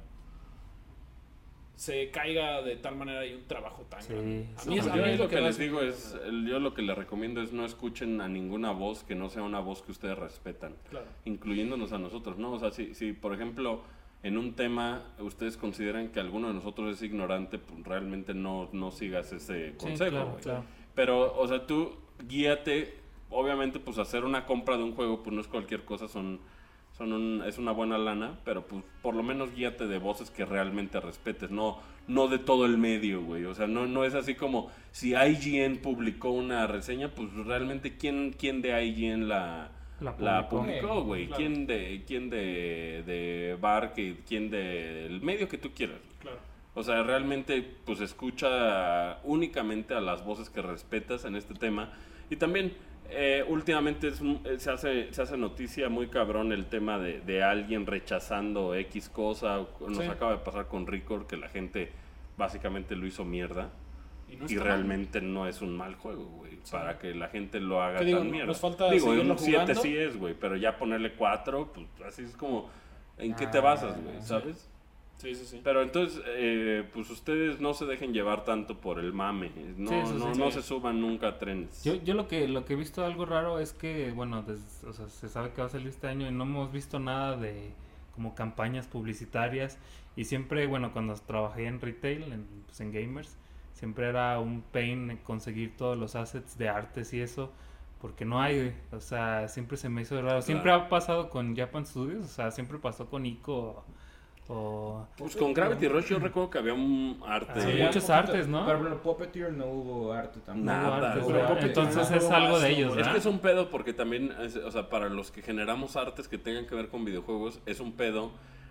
se caiga de tal manera y un trabajo tan
Sí,
grande. A
sí.
mí, es,
Pues
a
yo
mí es
lo que les
más-
digo es, el- yo lo que les recomiendo es no escuchen a ninguna voz que no sea una voz que ustedes respetan,
Claro.
incluyéndonos a nosotros, ¿no? O sea, si, si por ejemplo en un tema ustedes consideran que alguno de nosotros es ignorante, pues realmente no, no sigas ese
Sí,
consejo,
claro,
güey.
claro.
Pero, o sea, tú guíate, obviamente pues hacer una compra de un juego pues no es cualquier cosa, son, son un- es una buena lana, pero pues por lo menos guíate de voces que realmente respetes, no, no de todo el medio, güey. O sea, no, no es así como si I G N publicó una reseña, pues realmente quién, quién de I G N la,
La
la
publicó.
publicó, güey.
Claro.
¿Quién de, quién de, de Bark y quién del medio que tú quieras?
Claro.
O sea, realmente pues escucha únicamente a las voces que respetas en este tema. Y también eh, últimamente es un- eh, se, hace, se hace noticia muy cabrón el tema de, de alguien rechazando X cosa. Nos
Sí.
acaba de pasar con Record que la gente básicamente lo hizo mierda.
Y, no
Y
está mal.
realmente no es un mal juego, güey.
Sí.
Para que la gente lo haga
¿Qué digo?
tan mierda.
Nos falta
digo,
seguirlo
un siete
jugando.
sí es, güey. Pero ya ponerle cuatro, pues así es como... ¿En qué te
Ah,
basas, güey?
sí.
¿Sabes?
Sí, sí, sí.
Pero entonces, eh, pues ustedes no se dejen llevar tanto por el mame. No,
Sí, sí,
no,
sí.
no
Sí.
se suban nunca a trenes.
Yo, yo lo que lo que he visto algo raro es que, bueno, des- o sea, se sabe que va a salir este año y no hemos visto nada de como campañas publicitarias. Y siempre, bueno, cuando trabajé en retail, en, pues, en gamers, siempre era un pain conseguir todos los assets de artes y eso, porque no hay, güey. O sea, siempre se me hizo raro. Siempre
Claro.
ha pasado con Japan Studios, o sea, siempre pasó con Ico O...
Pues con Gravity Rush yo recuerdo que había un arte.
Ah,
Sí,
muchos
poquito.
artes, ¿no?
Pero en Puppeteer no hubo arte tampoco.
No hubo
Nada,
arte,
güey.
pero
Puppeteer
entonces
no
es
hubo
algo
más,
de
¿no?
ellos,
Es
¿verdad?
que es un pedo porque también, es- o sea, para los que generamos artes que tengan que ver con videojuegos, es un pedo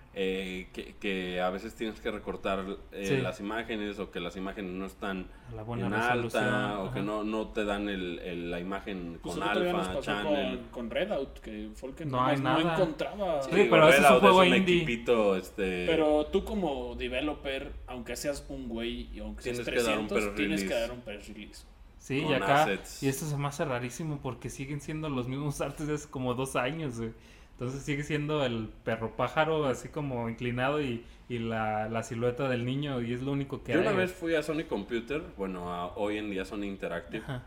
eh, que, que a veces tienes que recortar eh,
Sí.
las imágenes o que las imágenes no están
A la buena
en
resolución,
alta o
ajá.
que no, no te dan el, el- la imagen
Pues
con
el otro día nos
alfa,
pasó
channel.
con, con Redout, que fue el que
No hay
nomás no
nada.
encontraba.
Sí, pero ese es un
Redout
juego
un
indie.
equipito, este,
Pero tú como developer, aunque seas un güey y aunque seas
Tienes que dar un
trescientos,
press
tienes que
release.
dar un press release.
Sí,
con
y acá,
assets.
y esto se me hace rarísimo porque siguen siendo los mismos artes de hace como dos años, güey. Entonces sigue siendo el perro pájaro así como inclinado y, y la, la silueta del niño y es lo único que
yo
hay.
una vez fui a Sony Computer, bueno, a- hoy en día Sony Interactive.
Ajá.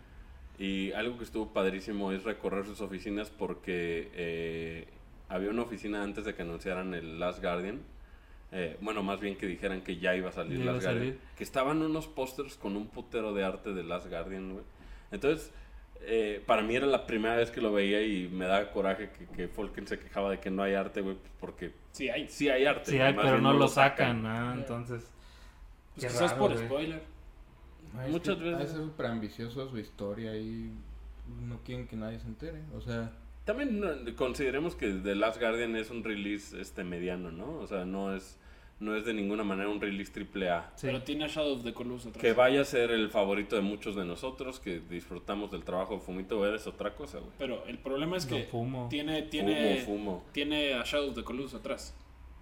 Y algo que estuvo padrísimo es recorrer sus oficinas porque eh, había una oficina antes de que anunciaran el Last Guardian. Eh, bueno, más bien que dijeran que ya iba a salir
Ya iba
Last
a
Guardian.
salir.
Que estaban unos pósters con un putero de arte de Last Guardian, güey. Entonces, eh, para mí era la primera vez que lo veía y me daba coraje que, que Falken se quejaba de que no hay arte, güey, porque
Sí, hay.
sí hay arte.
Sí, hay,
más
pero
bien
no lo sacan. Ah,
Ya.
entonces.
Pues
qué
quizás
raro,
por
güey.
spoiler.
Ay, es
Muchas
que
veces.
ha de ser súper ambicioso su historia y no quieren que nadie se entere. O sea,
También no, consideremos que The Last Guardian es un release este mediano, ¿no? O sea, no es no es de ninguna manera un release triple A.
Sí.
Pero tiene a Shadow of the Colossus atrás.
Que vaya a ser el favorito de muchos de nosotros, que disfrutamos del trabajo de Fumito Ueda es otra cosa, güey.
Pero el problema es
No
que
fumo.
tiene, tiene,
Fumo, fumo.
tiene a Shadow of the Colossus atrás.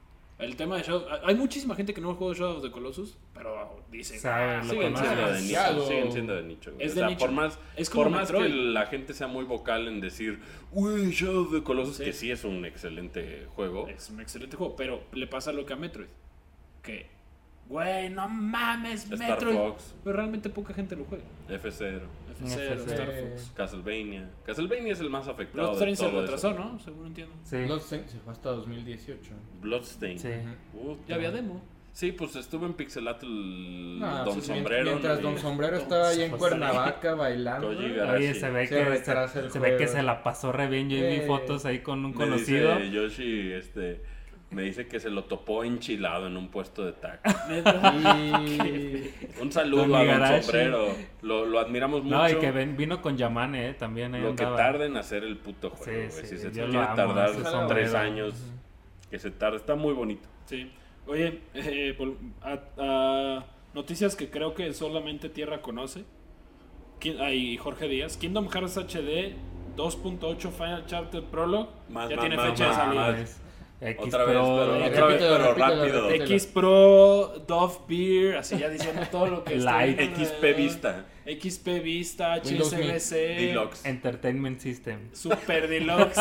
El tema de Shadow... Hay muchísima gente que no juega Shadow of the Colossus, pero dice...
Sabe,
"Ah,
lo
Siguen
conoce.
siendo de
demasiado.
nicho, siguen siendo de nicho, güey.
Es
O
de
sea,
nicho.
por más,
Es como
por más que
Metroid.
la gente sea muy vocal en decir, uy, Shadow of the Colossus,
Sí.
que sí es un excelente juego.
Es un excelente juego, pero le pasa lo que a Metroid. Que, güey, no mames,
Star
Metroid.
Fox,
Pero realmente poca gente lo juega.
F cero,
F cero,
F cero.
Star Fox.
Castlevania. Castlevania es el más afectado de
Bloodstained se
todo
retrasó,
eso.
¿no? Según entiendo.
Sí.
Bloodstained se fue hasta dos mil dieciocho.
Bloodstained.
Sí.
Puta.
Ya había demo.
Sí, pues estuvo en Pixelatl
No,
Don
pues,
Sombrero.
mientras
¿no?
Don
Y-
Sombrero
Don
estaba ahí en
Sombrero.
Cuernavaca bailando.
Koji Garashi.
Oye, se ve
Se
que
retrasa
se,
el
se ve que
juego.
se la pasó re bien. Yo vi
Eh.
fotos ahí con un
Me
conocido.
dice Yoshi, este, me dice que se lo topó enchilado en un puesto de taco.
Y...
Un saludo
Don
a Don
Igarashi.
Sombrero. Lo, lo admiramos mucho.
No, y que ven- vino con Yamane, eh, también ahí
Lo que
andaba.
tarda en hacer el puto juego.
Sí,
güey.
sí,
si se
yo lo
quiere
amo,
tardar
ese
tres
sombrero.
años, que se tarda. Está muy bonito.
Sí. Oye, eh, vol- a- a noticias que creo que solamente Tierra conoce. Ki- Ay, Jorge Díaz. Kingdom Hearts H D dos punto ocho Final Chapter Prologue.
Más,
ya
más,
tiene
más,
fecha de
más,
salida.
más.
Es X
Otra vez,
Pro,
pero-
X-
otra vez,
Repítelo,
pero
repítelo,
rápido.
repítelo.
X Pro, Dove Beer, así ya diciendo todo lo que está
Light.
viendo
X P
alrededor.
Vista.
X P Vista,
Windows
H S B C,
Deluxe.
Entertainment System.
Super Deluxe.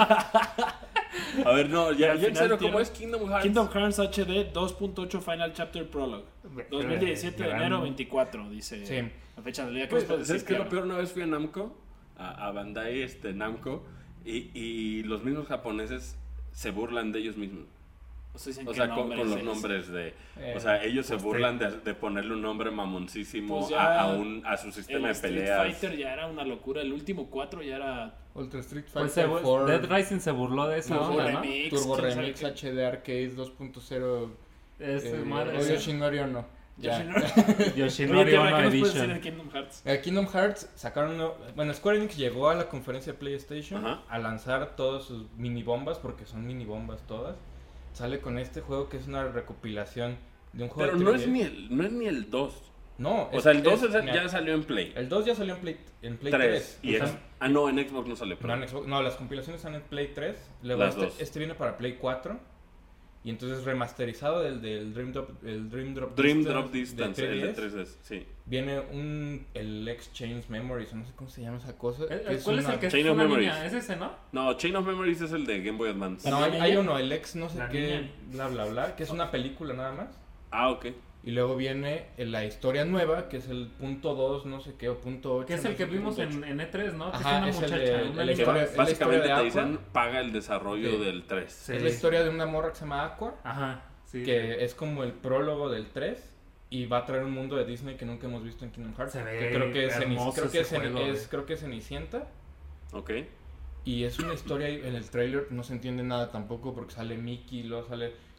A ver, no,
Y
ya,
al
ya en
final
serio, ¿cómo
tiene-
es Kingdom Hearts?
Kingdom Hearts H D dos punto ocho Final Chapter Prologue. dos mil diecisiete de
Gran-
enero veinticuatro, dice
Sí.
la fecha del día. ¿Qué
Pues,
nos puedes
¿sabes
decir,
qué es lo
Pierre?
peor? Una vez fui a Namco, a, a Bandai este, Namco, y, y los mismos japoneses se burlan de ellos mismos.
O sea, dicen
O
qué
sea, con,
nombre
con
es
los
ese.
nombres de...
Eh,
O sea, ellos se
pues,
burlan de, de ponerle un nombre mamoncísimo
Pues ya
a, a, un, a su
El
sistema de
Street
peleas.
Fighter ya era una locura. El último cuatro ya era
Ultra Street
Pues
Fighter
se-
cuatro,
Dead Rising se burló de esa
Turbo
onda, ¿no?
Remix.
Turbo
quién sabe
Remix
qué.
H D Arcade dos punto cero.
Es
eh,
madre.
o
ese-
Yoshinori Ono. Ya.
Yoshinori.
Yoshinori
Oye, Tierra,
Ono
¿qué nos puedes decir
Edition.
de Kingdom Hearts?
Eh, Kingdom Hearts sacaron uno, bueno, Square Enix llegó a la conferencia de PlayStation
Ajá.
a lanzar todas sus mini bombas, porque son mini bombas todas. Sale con este juego que es una recopilación de un juego
Pero
de
no es,
tres D.
ni el, no es ni el dos.
No,
O
es-
sea, el dos
es-
es-
mira,
ya salió en Play.
el dos ya salió en Play, en Play
tres.
tres.
Y
O sea,
ex- ah, no, en Xbox no sale.
no,
Pero
en Xbox- no, las compilaciones están en Play tres. Luego
Las
este,
dos.
este viene para Play cuatro. Y entonces remasterizado del, del Dream Drop, el Dream Drop
Dream
Distance
Drop
de
Distance, el de
tres D S.
tres D, sí.
Viene un el Exchange Memories, o no sé cómo se llama esa cosa.
Eh,
que
¿Cuál es
una-
el que es
Chain of
una
Memories.
niña? Es ese, ¿no?
No, Chain of Memories es el de Game Boy Advance.
No, hay,
¿La
hay
niña?
uno, el ex no sé
La
qué,
niña.
bla bla bla, que es una película nada más.
Ah, ok.
Y luego viene la historia nueva, que es el punto dos, no sé qué, o punto ocho.
Que es
no
el
sé
que
qué,
vimos
punto
en,
ocho.
en E tres, ¿no? Que
Ajá,
es
es
una
el
muchacha.
de-
una
el
Que
niña.
de- historia-
ba-
es la
básicamente
historia
te
de
dicen,
Aqua.
paga el desarrollo
Sí.
del tres.
Sí.
Es la historia de una morra que se llama Aqua,
Ajá, sí.
que es como el prólogo del tres. Y va a traer un mundo de Disney que nunca hemos visto en Kingdom Hearts.
Se ve
que creo que es, Ceni-
hermoso
creo que
ese
es, Ceni-
juego,
es-
güey.
creo que es Cenicienta.
Ok.
Y es una historia, y en el trailer no se entiende nada tampoco porque sale Mickey, luego sale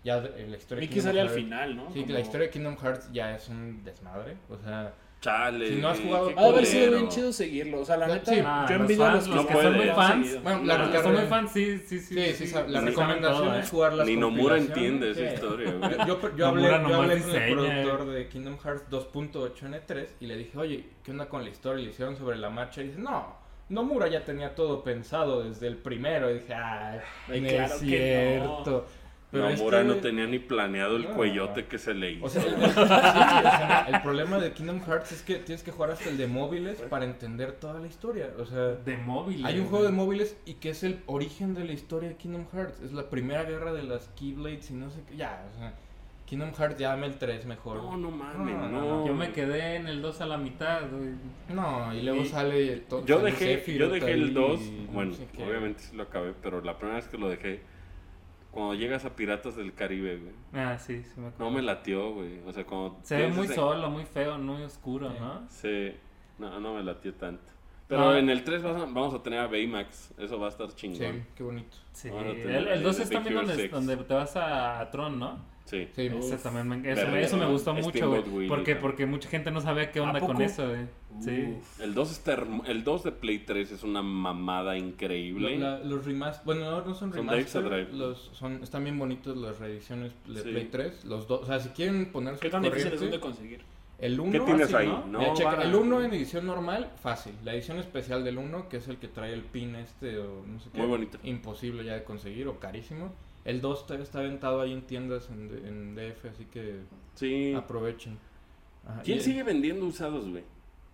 ya de- la historia de
Mickey
Kingdom
sale al
Hearts-
final, ¿no?
Sí, que
Como-
la historia de Kingdom Hearts ya es un desmadre, o sea,
Chale.
Si no has jugado-
qué
Ha de haber sido
culero.
bien chido seguirlo. O sea, la
Sí.
neta,
Ah,
yo
los
envidio a
fans,
los
los
que
que son
lo
muy
han
fans,
seguido.
bueno,
Los
la
que
recarga-
son muy fans, sí, sí, sí.
sí, sí, sabe- la
sí,
recomendación
saben
es
todo,
jugar las
Ni Nomura
compilaciones,
entiende esa
sí.
historia, güey.
Yo, yo, yo hablé,
Nomura
yo
nomás
hablé con el
diseña,
productor
eh.
de Kingdom Hearts dos punto ocho en E tres y le dije, oye, ¿qué onda con la historia? Y le hicieron sobre la marcha y dice, no, Nomura ya tenía todo pensado desde el primero. Y dije, ay,
Ay,
no
claro
es
que
cierto. Pero
Nomura
es que-
no tenía ni planeado el
No.
cuellote que se le hizo.
O sea, el, el- sí, o sea, el problema de Kingdom Hearts es que tienes que jugar hasta el de móviles para entender toda la historia. O sea,
De móvil.
hay un juego de móviles y que es el origen de la historia de Kingdom Hearts. Es la primera guerra de las Keyblades y no sé qué. Ya, o sea, Kingdom Hearts ya dame el tres mejor.
no, no mames,
No,
no.
no,
Yo me quedé en el dos a la mitad, güey.
No, y luego
Y-
sale todo.
Yo
sale
dejé,
Sephiroth
yo dejé el
ahí
dos,
y no
bueno,
sé qué.
obviamente sí lo acabé, pero la primera vez que lo dejé, cuando llegas a Piratas del Caribe, güey,
Ah, sí, sí me acuerdo.
no me latió, güey. O sea, cuando
Se ve
tienes
muy
ese-
solo, muy feo, muy oscuro,
Sí.
¿no?
Sí, no, no me latió tanto. Pero
Ah.
en el tres vas a- vamos a tener a Baymax, eso va a estar
Sí,
chingón.
qué bonito.
Sí.
Ahora
El,
tener
el dos
el
es
Big
también
Hero
donde,
seis.
donde te vas a, a Tron, ¿no?
Sí,
Sí.
Ese
uf.
también me, eso,
Verde,
me- eso me
¿no?
gustó mucho,
Steamboat
güey.
Willie
Porque,
también.
porque mucha gente no sabía qué
¿A
onda con
poco?
eso, güey. Sí.
Uf.
El dos está hermo- el dos de Play tres es una mamada increíble.
Lo- la- los remasters, bueno, no, no son
Son de Extra
remasters,
Drive.
los, son, están bien bonitos las reediciones de
Sí.
Play tres, los dos, o sea, si quieren ponerse
¿Qué
al
tan difíciles son de
corriente,
conseguir?
el uno,
¿Qué tienes
fácil,
ahí?
¿no?
No,
mira, checa,
van a-
el uno en edición normal, fácil, la edición especial del uno, que es el que trae el pin este, o no sé qué,
Muy bonito.
imposible ya de conseguir, o carísimo, el dos está, está aventado ahí en tiendas en, D- en D F, así que
Sí.
aprovechen. Ajá,
¿Quién
y-
sigue vendiendo usados, güey?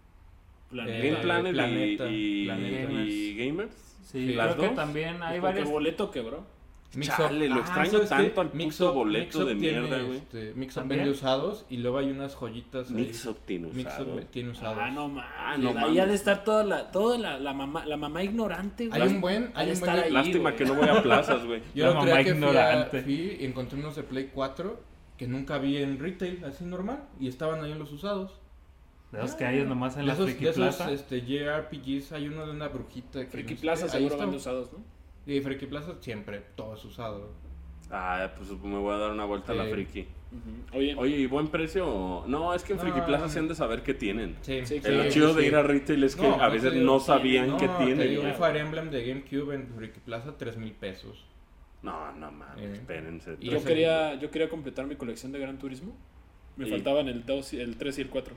Planeta.
Game
Eh,
Planet y-
Planeta,
y,
Planeta.
y Gamers.
Sí,
¿Las
creo que
dos?
también hay
Porque
varias.
el boleto quebró.
Mix-Up.
Chale, lo
Ah,
extraño
¿sabes qué?
tanto al puto
Mix-Up-
boleto de
Mix-Up tiene,
mierda, güey.
este, Mix-Up
¿También?
vende usados y luego hay unas joyitas ahí.
Mix-Up tiene
Mix-Up
usado.
tiene usados.
Ah, no mames.
Ah, no
Ahí
mames.
ha de estar toda la, toda la, la mamá, la mamá ignorante, güey.
Hay un buen,
Ha
hay
de
un
estar
buen.
ahí,
Lástima
güey.
que no voy a plazas, güey.
Yo
La
el otro día
mamá
que fui, a-
ignorante.
fui y encontré unos de Play cuatro que nunca vi en retail, así normal, y estaban ahí en los usados.
De los que hay nomás en
De
la
esos,
Friki
de esos
Plaza.
este, J R P Gs, hay uno de una brujita. Que
Friki
no sé
Plaza
qué, ahí
seguro
está.
vende usados, ¿no?
Y Friki Plaza siempre, todo es usado.
Ah, pues me voy a dar una vuelta a la
Sí.
Friki.
Ujú. Oye,
Oye, ¿y buen precio? o- No, es que en
No.
Friki Plaza se han de saber qué tienen.
Sí,
Sí,
El
claro.
lo chido de
sí.
ir a retail es que
No,
a
no
veces
te
no
digo,
sabían
no,
qué
te
tienen.
digo,
güey.
un Fire Emblem de GameCube en Friki Plaza, tres mil pesos.
No, no mames,
Eh.
espérense.
Y
yo
ese-
quería, yo quería completar mi colección de Gran Turismo. Me
Y-
faltaban el dos, y- el tres y el cuatro.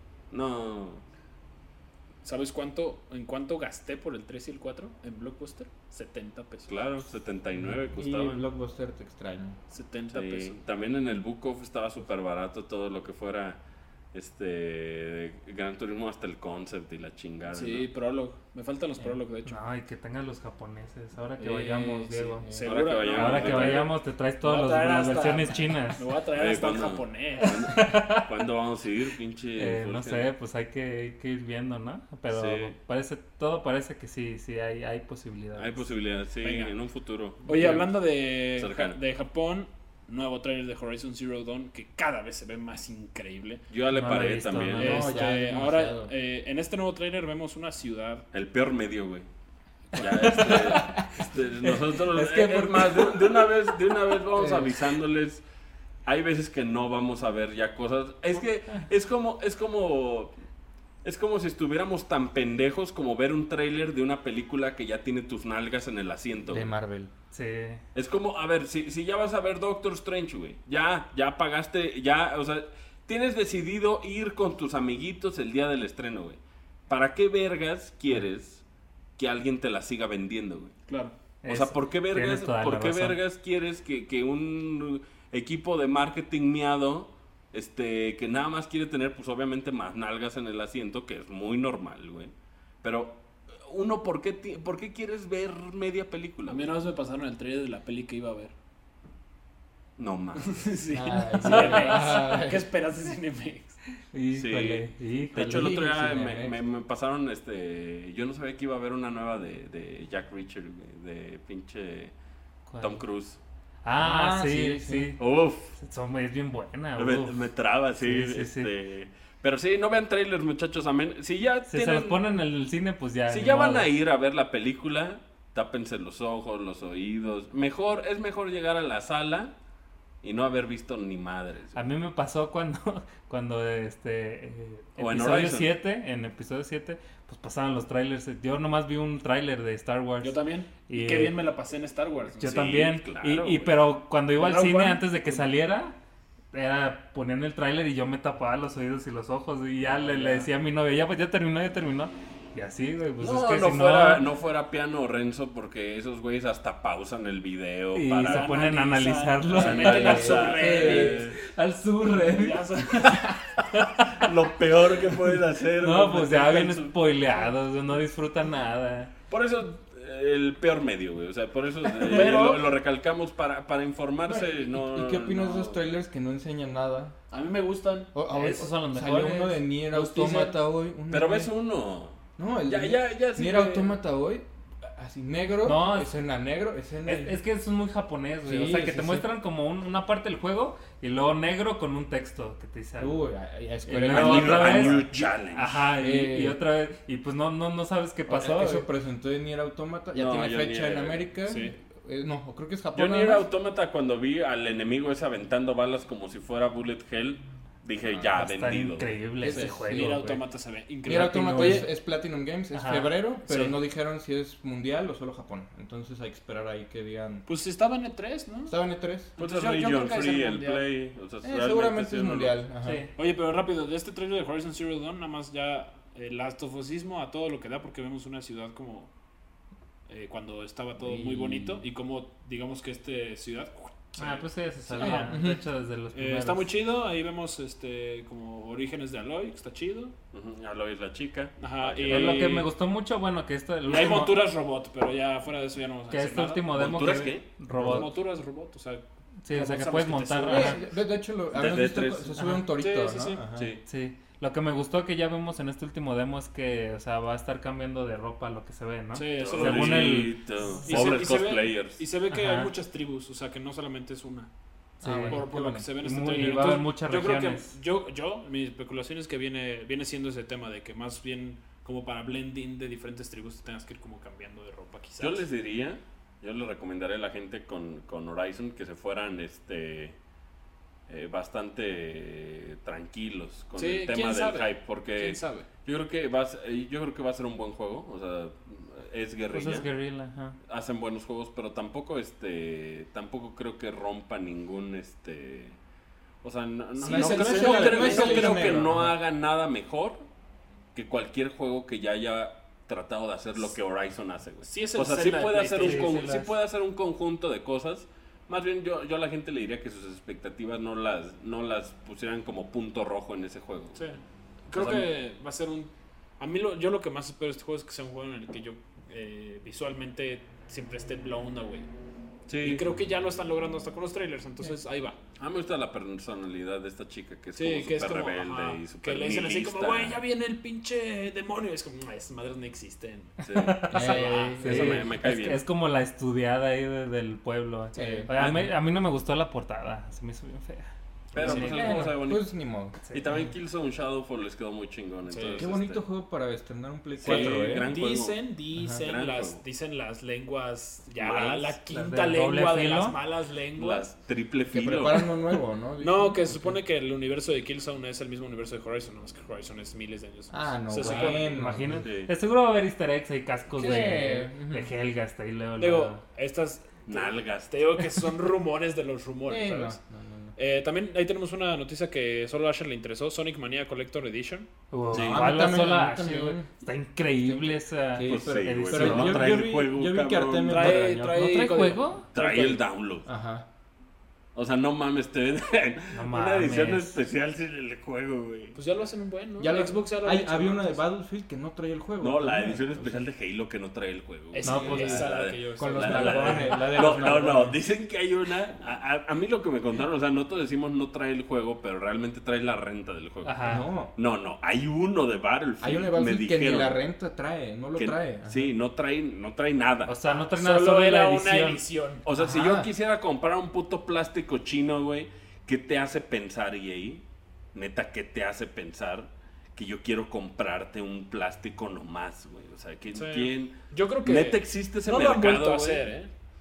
No.
¿Sabes cuánto, en cuánto gasté por el tres y el cuatro en Blockbuster? setenta pesos.
Claro, setenta y nueve
Y
costaban.
Blockbuster te extraño.
setenta
Sí,
pesos.
también en el Book Off estaba súper barato todo lo que fuera este Gran Turismo, hasta el concept y la chingada.
Sí,
¿no?
Prologue. Me faltan los Prologue, de hecho.
No, y que tengan los japoneses. Ahora que
Eh,
vayamos,
sí,
Diego.
sí.
Ahora que
Seguro,
vayamos,
Ahora que
¿no?
vayamos, te traes todas
Me voy
los-
a traer
las
hasta-
versiones chinas.
Me voy a traer
Oye,
hasta el
¿cuándo?
japonés.
¿Cuándo, cuándo vamos a ir, pinche?
Eh, no
Jorge?
sé, pues hay que, hay que ir viendo, ¿no? Pero
Sí.
parece, todo parece que sí, sí hay, hay posibilidades.
Hay posibilidad, sí,
Venga.
en un futuro.
Oye,
Sí.
hablando de,
Cercano.
de Japón, nuevo trailer de Horizon Zero Dawn que cada vez se ve más increíble.
Yo ya le
No lo he
paré
visto,
también.
no.
Eh,
Este,
ya es
ahora,
demasiado.
eh, en este nuevo trailer vemos una ciudad.
El peor medio, güey. Ya, este, este, nosotros,
Es que
es
por-
más, de, de una vez, de una vez vamos
Eh.
avisándoles. Hay veces que no vamos a ver ya cosas. Es que es como, es como, es como si estuviéramos tan pendejos como ver un tráiler de una película que ya tiene tus nalgas en el asiento.
De
güey.
Marvel.
Sí.
Es como, a ver, si, si ya vas a ver Doctor Strange, güey, ya, ya pagaste, ya, o sea, tienes decidido ir con tus amiguitos el día del estreno, güey. ¿Para qué vergas quieres que alguien te la siga vendiendo, güey?
Claro.
O sea, ¿por qué vergas,
tienes toda la
¿por qué
razón.
vergas quieres que, que un equipo de marketing miado, este, que nada más quiere tener, pues obviamente más nalgas en el asiento, que es muy normal, güey? Pero, uno, ¿por qué, ti- ¿por qué quieres ver media película?
A mí una vez me pasaron el trailer de la peli que iba a ver.
No mames.
sí.
Ay,
Cinemex.
ay.
¿Qué esperas de Cinemex?
Híjole,
De
híjole.
hecho, el otro día
Sí,
me,
sí,
me- me pasaron, este, yo no sabía que iba a haber una nueva de, de Jack Reacher, güey, de pinche
¿Cuál?
Tom Cruise.
Ah,
Ah,
sí,
sí,
sí.
Uf,
Son, es bien buena.
me,
uf.
me traba, sí,
Sí, sí, sí.
este, pero sí, no vean trailers, muchachos, amén. Si ya
Si
tienen,
se los ponen en el cine, pues ya.
si
ni
ya van
modo.
a ir a ver la película, tápense los ojos, los oídos. Mejor, es mejor llegar a la sala y no haber visto ni madres.
A mí me pasó cuando, cuando este, eh,
O en
episodio
Horizon.
siete, en episodio siete, pues pasaban los trailers. Yo nomás vi un trailer de Star Wars.
Yo también.
Y,
Y qué bien me la pasé en Star Wars.
Yo
Sí,
también.
claro,
y, y
güey.
pero cuando iba al
Rogue
cine
One.
antes de que saliera, era ponían el tráiler y yo me tapaba los oídos y los ojos y ya le, le decía a mi novia, ya pues ya terminó, ya terminó. Y así, güey, pues
no,
es que
no,
si
fuera,
no...
no fuera Piano o Renzo, porque esos güeyes hasta pausan el video
Y
para...
se ponen a
analizar,
analizarlo.
se meten al
Analizar.
subreddit.
Al surre.
Ya sé.
Lo peor que puedes hacer.
No,
güey,
pues ya
meterte
bien
en su-
spoileados, no disfrutan nada.
Por eso, eh, el peor medio, güey. O sea, por eso eh,
Pero-
lo, lo recalcamos para, para informarse.
¿Y,
no,
y qué opinas
no-
de esos trailers que no enseñan nada?
A mí me gustan.
O- a ver,
Esos son los
salió
mejores.
uno de Nier
Los
Automata hoy. uno
Pero
de-
ves uno.
No, el
Ya,
de
ya, ya. sí
Nier
que-
Automata hoy, así negro,
No, es-
escena negro, escena...
Es, es que es muy japonés, güey.
Sí,
o sea, que
sí,
te
sí.
muestran como un- una parte del juego y luego negro con un texto que te dice algo.
Uy, a, a
Y
Square
luego
A
Enix.
new,
otra
a
vez.
new challenge.
Ajá, y,
Eh.
y otra vez. Y pues no, no, no sabes qué pasó.
Eso
güey.
presentó en Nier Automata, ya
No,
tiene
yo
fecha
Nier-
en América.
sí.
Eh, no, o creo que es
Yo
Japón.
ni
nada
era
más.
autómata cuando vi al enemigo ese aventando balas como si fuera Bullet Hell. Dije, ya,
Está
vendido.
increíble ese
Ese
juego.
Nier
güey.
Automata se ve increíble.
Nier Automata
Oye,
es, es Platinum Games, es
Ajá.
febrero, pero
Sí.
no dijeron si es mundial o solo Japón. Entonces hay que esperar ahí que digan...
Pues estaba en E tres, ¿no?
¿Estaba en E tres?
Pues
Yo-
es
yo creo
region
que es
free
el
el
mundial.
play. O sea,
Eh,
realmente
seguramente
sí
es
uno lo-
mundial. Ajá.
Sí.
Oye, pero rápido, de este trailer de Horizon Zero Dawn, nada más ya el astrofosismo a todo lo que da, porque vemos una ciudad como eh, cuando estaba todo muy
Y-
bonito y como digamos que esta ciudad se
Ah,
ve.
pues sí, se sabía.
Ajá.
De hecho, desde los
Eh,
primeros.
está muy chido, ahí vemos este como orígenes de Aloy, que está chido.
Ujú, Aloy es la chica.
Ajá,
Para que
y-
no-
Lo que me gustó mucho, bueno, que esto... el
Y hay
último-
monturas robot, pero ya fuera de eso ya no vamos a
Que
decir
este
nada.
último demo
¿Monturas
que...
qué?
Robot.
Monturas robot, o sea,
Sí, o sea, que
robots a
puedes
los que te
montar...
subes.
ajá.
Eh, de, de hecho, lo,
De
habíamos
D
visto,
tres.
se sube
Ajá.
un torito,
Sí, sí,
¿no?
sí.
Ajá.
Sí.
Sí, lo que me gustó que ya vemos en este último demo es que, o sea, va a estar cambiando de ropa lo que se ve, ¿no?
Sí, eso
Según
lo vi.
el-
Torito.
Y se-
Pobres
y se ve-
cosplayers.
Y se ve que
Ajá.
hay muchas tribus, o sea, que no solamente es una.
Sí.
Ah, bueno.
por, por
qué
lo
bueno.
que se ve en
Y
este
muy-
trailer.
y va a haber
Entonces,
muchas
yo creo que
regiones.
yo, yo, mi especulación es que viene, viene siendo ese tema de que más bien como para blending de diferentes tribus te tengas que ir como cambiando de ropa quizás.
Yo les diría, yo les recomendaría a la gente con, con Horizon que se fueran este eh, bastante tranquilos con
Sí,
el tema
¿quién
del
sabe?
hype porque
¿Quién sabe?
yo creo que va a, ser- eh, yo creo que va a ser un buen juego, o sea, es
Pues
guerrilla.
es guerrilla, ajá.
Hacen buenos juegos, pero tampoco este tampoco creo que rompa ningún este o sea, no, no-
Sí,
no
es el-
creo,
no es
no
el-
creo-
no es
no
el
creo que
género,
no
ajá.
haga nada mejor que cualquier juego que ya haya tratado de hacer lo que Horizon hace, güey.
Sí es el
O sea, sí
Zelda de
puede hacer un
PlayStation.
con-
Sí,
sí
las-
puede hacer un conjunto de cosas. Más bien yo, yo a la gente le diría que sus expectativas no las no las pusieran como punto rojo en ese juego.
Sí. Creo
O sea,
que va a ser un... A mí lo, yo lo que más espero de este juego es que sea un juego en el que yo eh, visualmente siempre esté blown away.
Sí.
Y creo que ya lo están logrando hasta con los trailers, entonces ahí va.
A mí me gusta la personalidad de esta chica que es
Sí,
como
que es
súper
como...
rebelde
ajá,
y súper
que le dicen así como,
nihilista.
güey, ya viene el pinche demonio. Es como, "No, esas madres no existen.
Sí.
Eh,
Sí,
Eso me- me cae
es,
bien.
es como la estudiada ahí de- del pueblo.
Sí.
Oye, a, mí, a mí no me gustó la portada, se me hizo bien fea.
Pero
Sí.
pues el
Bueno,
juego sabe bonito.
pues ni modo.
Sí.
Y también Killzone Shadowfall les quedó muy chingón.
Sí.
Entonces,
Qué bonito
este,
juego para estrenar un Play
Sí,
cuatro, ¿eh?
gran- juego.
Dicen, dicen,
Ajá, gran
las,
juego.
dicen las lenguas, ya la,
Malas,
la
las
quinta
de doble
lengua de
filo.
las malas lenguas.
Las triple
Que
filo.
preparan uno nuevo, ¿no?
No, que se
Dicen.
supone que el universo de Killzone es el mismo universo de Horizon, no es que Horizon es miles de años.
Ah, no,
Se
bueno.
supone.
Imagínate.
Sí.
Eh, Seguro va a haber easter eggs y cascos
Sí.
de,
Ujú.
de Helga hasta ahí luego.
Digo,
luego.
estas.
Nalgas.
Te digo que son rumores de los rumores,
Sí, no,
¿sabes?
no, no, no.
Eh, también ahí tenemos una noticia que solo a Asher le interesó: Sonic Mania Collector Edition.
Wow,
Sí.
igual
A mí
la
también,
sola
a mí
Ashe,
también.
güey. Está increíble esa
Sí,
Pues
pero,
sí, güey,
edición.
pero no
yo,
trae
yo
el
vi,
juego,
yo vi que
cabrón.
Artemio
Trae-
me regañó.
trae-
¿No trae
código.
juego?
Trae el download.
Ajá.
O sea, no mames, te venden
No
una edición
mames.
especial sin el juego, güey.
Pues ya lo hacen un buen, ¿no?
Ya
la
lo-
Xbox ya lo
hay-
ha hecho
había una de
antes.
Battlefield que no traía el juego.
No, la
también.
edición especial de Halo que no trae el juego.
Esa,
No, pues,
esa
la
la
de-
que yo
con los
La- la- la-
nalgones, la de
no,
los
no, no,
nalgones.
dicen que hay una. A, a- a mí lo que me contaron, o sea, nosotros decimos no trae el juego, pero realmente trae la renta del juego.
Ajá.
No.
No, no, hay uno de Battlefield.
Hay una de
me
Battlefield que ni
dijeron
la renta trae, no lo
que-
trae. Ajá.
Sí, no trae, no trae nada.
O sea, no trae nada,
Solo
solo
era
la
una
edición.
edición.
O sea, si
Ajá.
yo quisiera comprar un puto plástico chino, güey, ¿qué te hace pensar, E A? Neta, ¿qué te hace pensar que yo quiero comprarte un plástico nomás, güey? O sea, ¿quién,
Sí.
quién-
Yo creo que
Neta existe ese
no lo han
mercado,
vuelto a
güey?
hacer, ¿eh?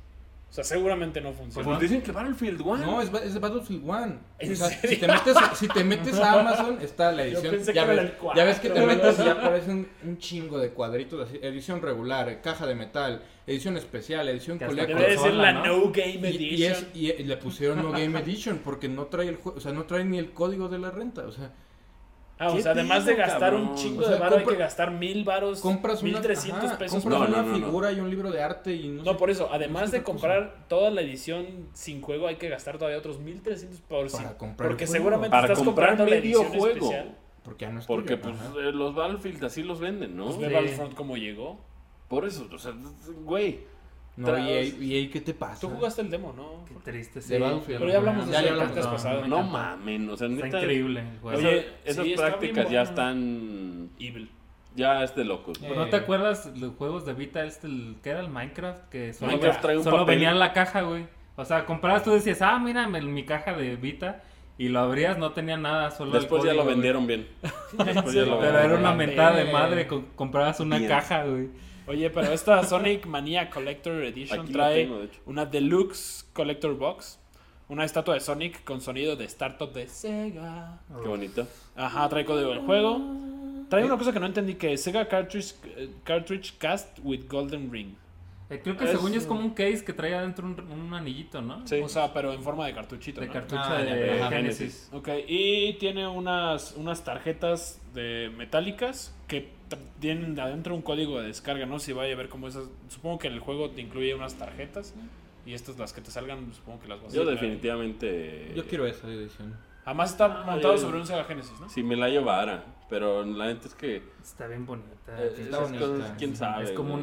O sea, seguramente no funciona.
Pues dicen que Battlefield uno.
No, es, es Battlefield uno.
¿En
O sea,
serio?
si te, metes, si te metes a Amazon, está la edición.
pensé
Ya
que era
ves,
el cuatro,
ya ves que te
¿no?
metes y ya aparecen un chingo de cuadritos así. Edición regular, caja de metal, edición especial, edición
Que hasta
collector.
Debe de ser
consola,
la
¿no?
No Game
Y, y
Edition.
es, y, y le pusieron No Game Edition porque no trae el juego, o sea, no trae ni el código de la renta, o sea,
Ah, o
¿Qué
sea, además de
pedo,
gastar un
cabrón?
chingo
O sea,
de varo, hay
compra-
que gastar mil varos,
compras
mil
una,
trescientos
ajá,
pesos.
compras
No,
una
no, no, no.
figura y un libro de arte y no,
No,
sé-
por eso, además
qué
de
otra
comprar toda la edición sin juego, hay que gastar todavía otros mil trescientos por
Para
sí.
comprar
Porque
el juego.
seguramente
Para
estás
comprar
comprando la
medio
edición
juego.
especial.
porque ya no es
Porque
tuyo,
pues
ajá.
eh, los Battlefield así los venden, ¿no?
Pues ve
Sí.
Battlefront cómo llegó.
Por eso, o sea, güey.
No,
Tra-
y ahí, y ahí, ¿qué te pasa?
Tú jugaste el demo, ¿no?
Qué triste, sí.
De Battlefield.
Pero ya hablamos de
Ya,
eso
ya
el
hablamos,
podcast
no,
pasado.
me
No
encantó.
mamen, o sea,
Está
neta,
increíble el juego.
esa-
Oye,
esas
sí, está bien
prácticas ya
bueno.
están,
Evil.
ya es de locos.
Eh,
güey.
¿No te acuerdas los juegos de Vita? Este, el, ¿qué era el Minecraft? Que solo,
Minecraft trae un
solo
papel.
venía en la caja, güey. O sea, comprabas, tú decías, ah, mira, me- mi caja de Vita. Y lo abrías, no tenía nada, solo el
Después ya
código,
lo
güey.
vendieron bien. Después ya lo
Pero era
vendieron
una
bien.
mentada de
Bien.
madre, co- comprabas una
Bien.
caja, güey.
Oye, pero esta Sonic Mania Collector Edition
Aquí la
trae
tengo, de hecho.
una Deluxe Collector Box, una estatua de Sonic con sonido de startup de Sega.
Qué bonito.
Ajá, trae código del juego. Trae una cosa que no entendí, que es Sega Cartridge, eh, cartridge Cast with Golden Ring.
Eh, creo que
Es-
según yo es como un case que trae adentro un, un anillito, ¿no?
Sí.
O sea, pero en forma de cartuchito,
De
¿no?
cartucho
Ah, ya,
de
ajá,
Genesis.
Ok, y tiene unas, unas tarjetas de metálicas que t- tienen adentro un código de descarga, no sé si vaya a ver cómo esas. Supongo que el juego te incluye unas tarjetas y estas las que te salgan, supongo que las vas a
Yo
sacar.
definitivamente...
Yo quiero esa edición.
Además está montado
yo-
sobre un Sega Genesis, ¿no?
Si me la llevara, pero la neta es que...
Está bien bonita.
eh,
sí.
está
esas
bonita.
cosas, quién sabe.
Es como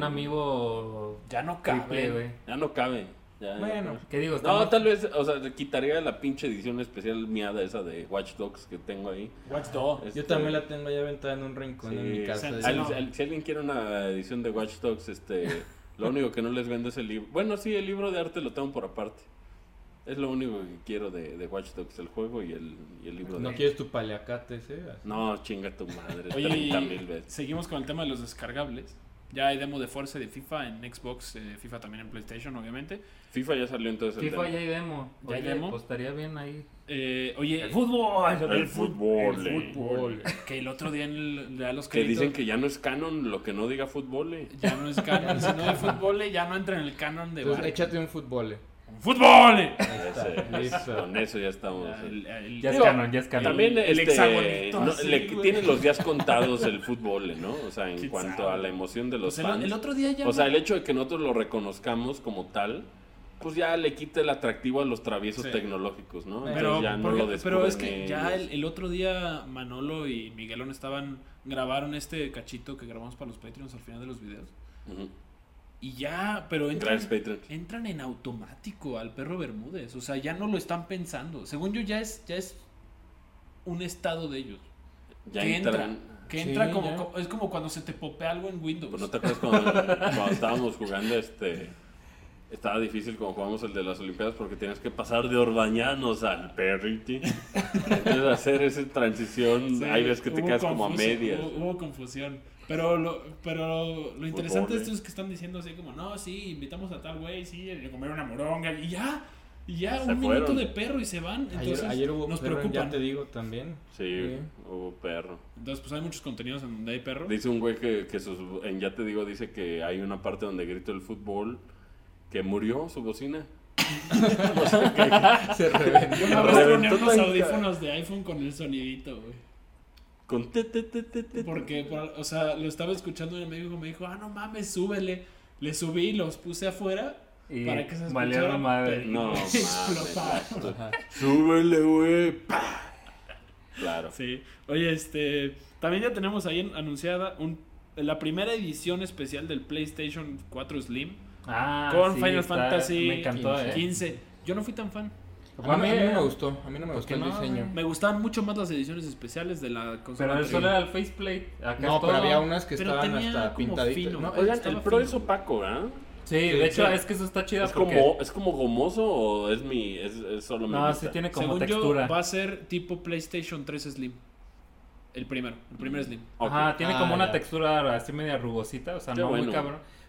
güey.
un amigo
Ya no
triple,
cabe.
güey.
Ya no cabe. Ya, ya
Bueno,
no.
¿Qué digo? Está
No,
más-
tal vez, o sea, le quitaría la pinche edición especial miada esa de Watch Dogs que tengo ahí.
Watch Dogs.
Este,
Yo también la tengo ya aventada en un rincón en
sí,
mi casa.
sí,
al-
no.
al- si alguien quiere una edición de Watch Dogs, este, lo único que no les vendo es el libro. Bueno, sí, el libro de arte lo tengo por aparte. Es lo único que quiero de, de Watch Dogs, el juego y el, y el libro
¿No
de
quieres tu paliacate ese? Así.
No, chinga tu madre,
Oye,
treinta
y
mil veces.
seguimos con el tema de los descargables. Ya hay demo de Forza de FIFA en Xbox, eh, FIFA también en PlayStation, obviamente.
FIFA ya salió entonces el
FIFA
demo.
ya hay demo.
¿Ya hay
Oye,
demo?
pues estaría bien ahí.
Eh, oye,
El fútbol.
El fútbol,
el
eh.
fútbol. Que el otro día en el, ya los
Que
créditos
dicen que ya no es canon lo que no diga fútbol. eh.
ya no es canon. Si no de fútbol, ya no entra en el canon de
Entonces,
bar.
échate un fútbol.
¡Fútbol!
Ese-
listo.
Con eso ya estamos.
El- el-
Ya es
Digo,
canon, ya es canon.
También
El
este,
hexagonito
no,
así,
le-
güey.
tiene los días contados el fútbol, ¿no? O sea, en
¿Quién
cuanto
sabe?
a la emoción de los
Pues el,
fans.
el otro día ya.
O sea,
no-
el hecho de que nosotros lo reconozcamos como tal, pues ya le quita el atractivo a los traviesos
Sí.
tecnológicos, ¿no? Entonces
Pero,
ya no
porque-
lo
pero
descubren
es que ya
ellos.
el, el otro día Manolo y Miguelón estaban grabaron este cachito que grabamos para los Patreons al final de los videos.
Ujú.
Y ya, pero entran,
Gracias, Patreon.
entran en automático al perro Bermúdez. O sea, ya no lo están pensando. Según yo, ya es, ya es un estado de ellos.
Ya
que entra,
entran.
que
Sí,
entra como,
ya.
co- es como cuando se te popea algo en Windows.
Pues no te acuerdas cuando, cuando estábamos jugando este. Estaba difícil cuando jugamos el de las Olimpiadas porque tienes que pasar de Orbañanos al Perriti. Entonces hacer esa transición,
Sí,
hay veces que te
hubo
quedas como a
confuso-
medias.
Hubo, hubo confusión. Pero lo, pero lo interesante de
Fútbol,
esto
eh.
es que están diciendo así como, no, sí, invitamos a tal güey, sí, a comer una moronga, y ya, y ya,
Se
un
fueron.
minuto de perro y se van. Entonces,
Ayer, ayer hubo
nos
perro en
preocupan.
Ya te digo también.
Sí, hubo perro.
Entonces, pues hay muchos contenidos en donde hay perro.
Dice un güey que, que sus, en Ya te digo, dice que hay una parte donde grito el fútbol que murió su bocina.
Se reventó.
Yo me
Reventó
ponía unos
tan-
audífonos de iPhone con el sonidito, güey.
Con te, te, te, te, te.
Porque, por- o sea, lo estaba escuchando y me dijo, me dijo, ah, no mames, súbele. Le subí y los puse afuera
Y
para que se
valieron
escuchara.
madre.
pero
No,
explotaron.
Ajá.
Súbele, güey. Pa. Claro.
Sí. Oye, este, también ya tenemos ahí en- anunciada un, la primera edición especial del PlayStation cuatro Slim
Ah,
con
sí,
Final
está-
Fantasy
Me encantó, ¿eh?
quince. Yo no fui tan fan.
A mí, a mí no me gustó. A mí no me
¿Por
gustó
qué
el
no,
diseño.
güey?
Me gustaban mucho más las ediciones especiales de la consola.
Pero
anterior.
solo era el faceplate. Acá
No,
es
pero
todo.
había unas que
Pero
estaban
tenía
hasta
como
pintaditas.
fino.
No,
Oigan,
Estaba
el Pro
fino.
es opaco, ¿verdad?
Sí,
Sí,
de hecho,
sí.
es que eso está chido
¿Es
porque...
como, ¿Es como gomoso o es mi es, es solo mi
No,
vista?
sí tiene como
Según
textura.
yo, va a ser tipo PlayStation tres Slim. El primero, el primer Slim.
Ok.
Ajá, tiene
Ah,
como una
ya.
textura así media rugosita, o sea,
Qué
no
bueno.
muy cabrón.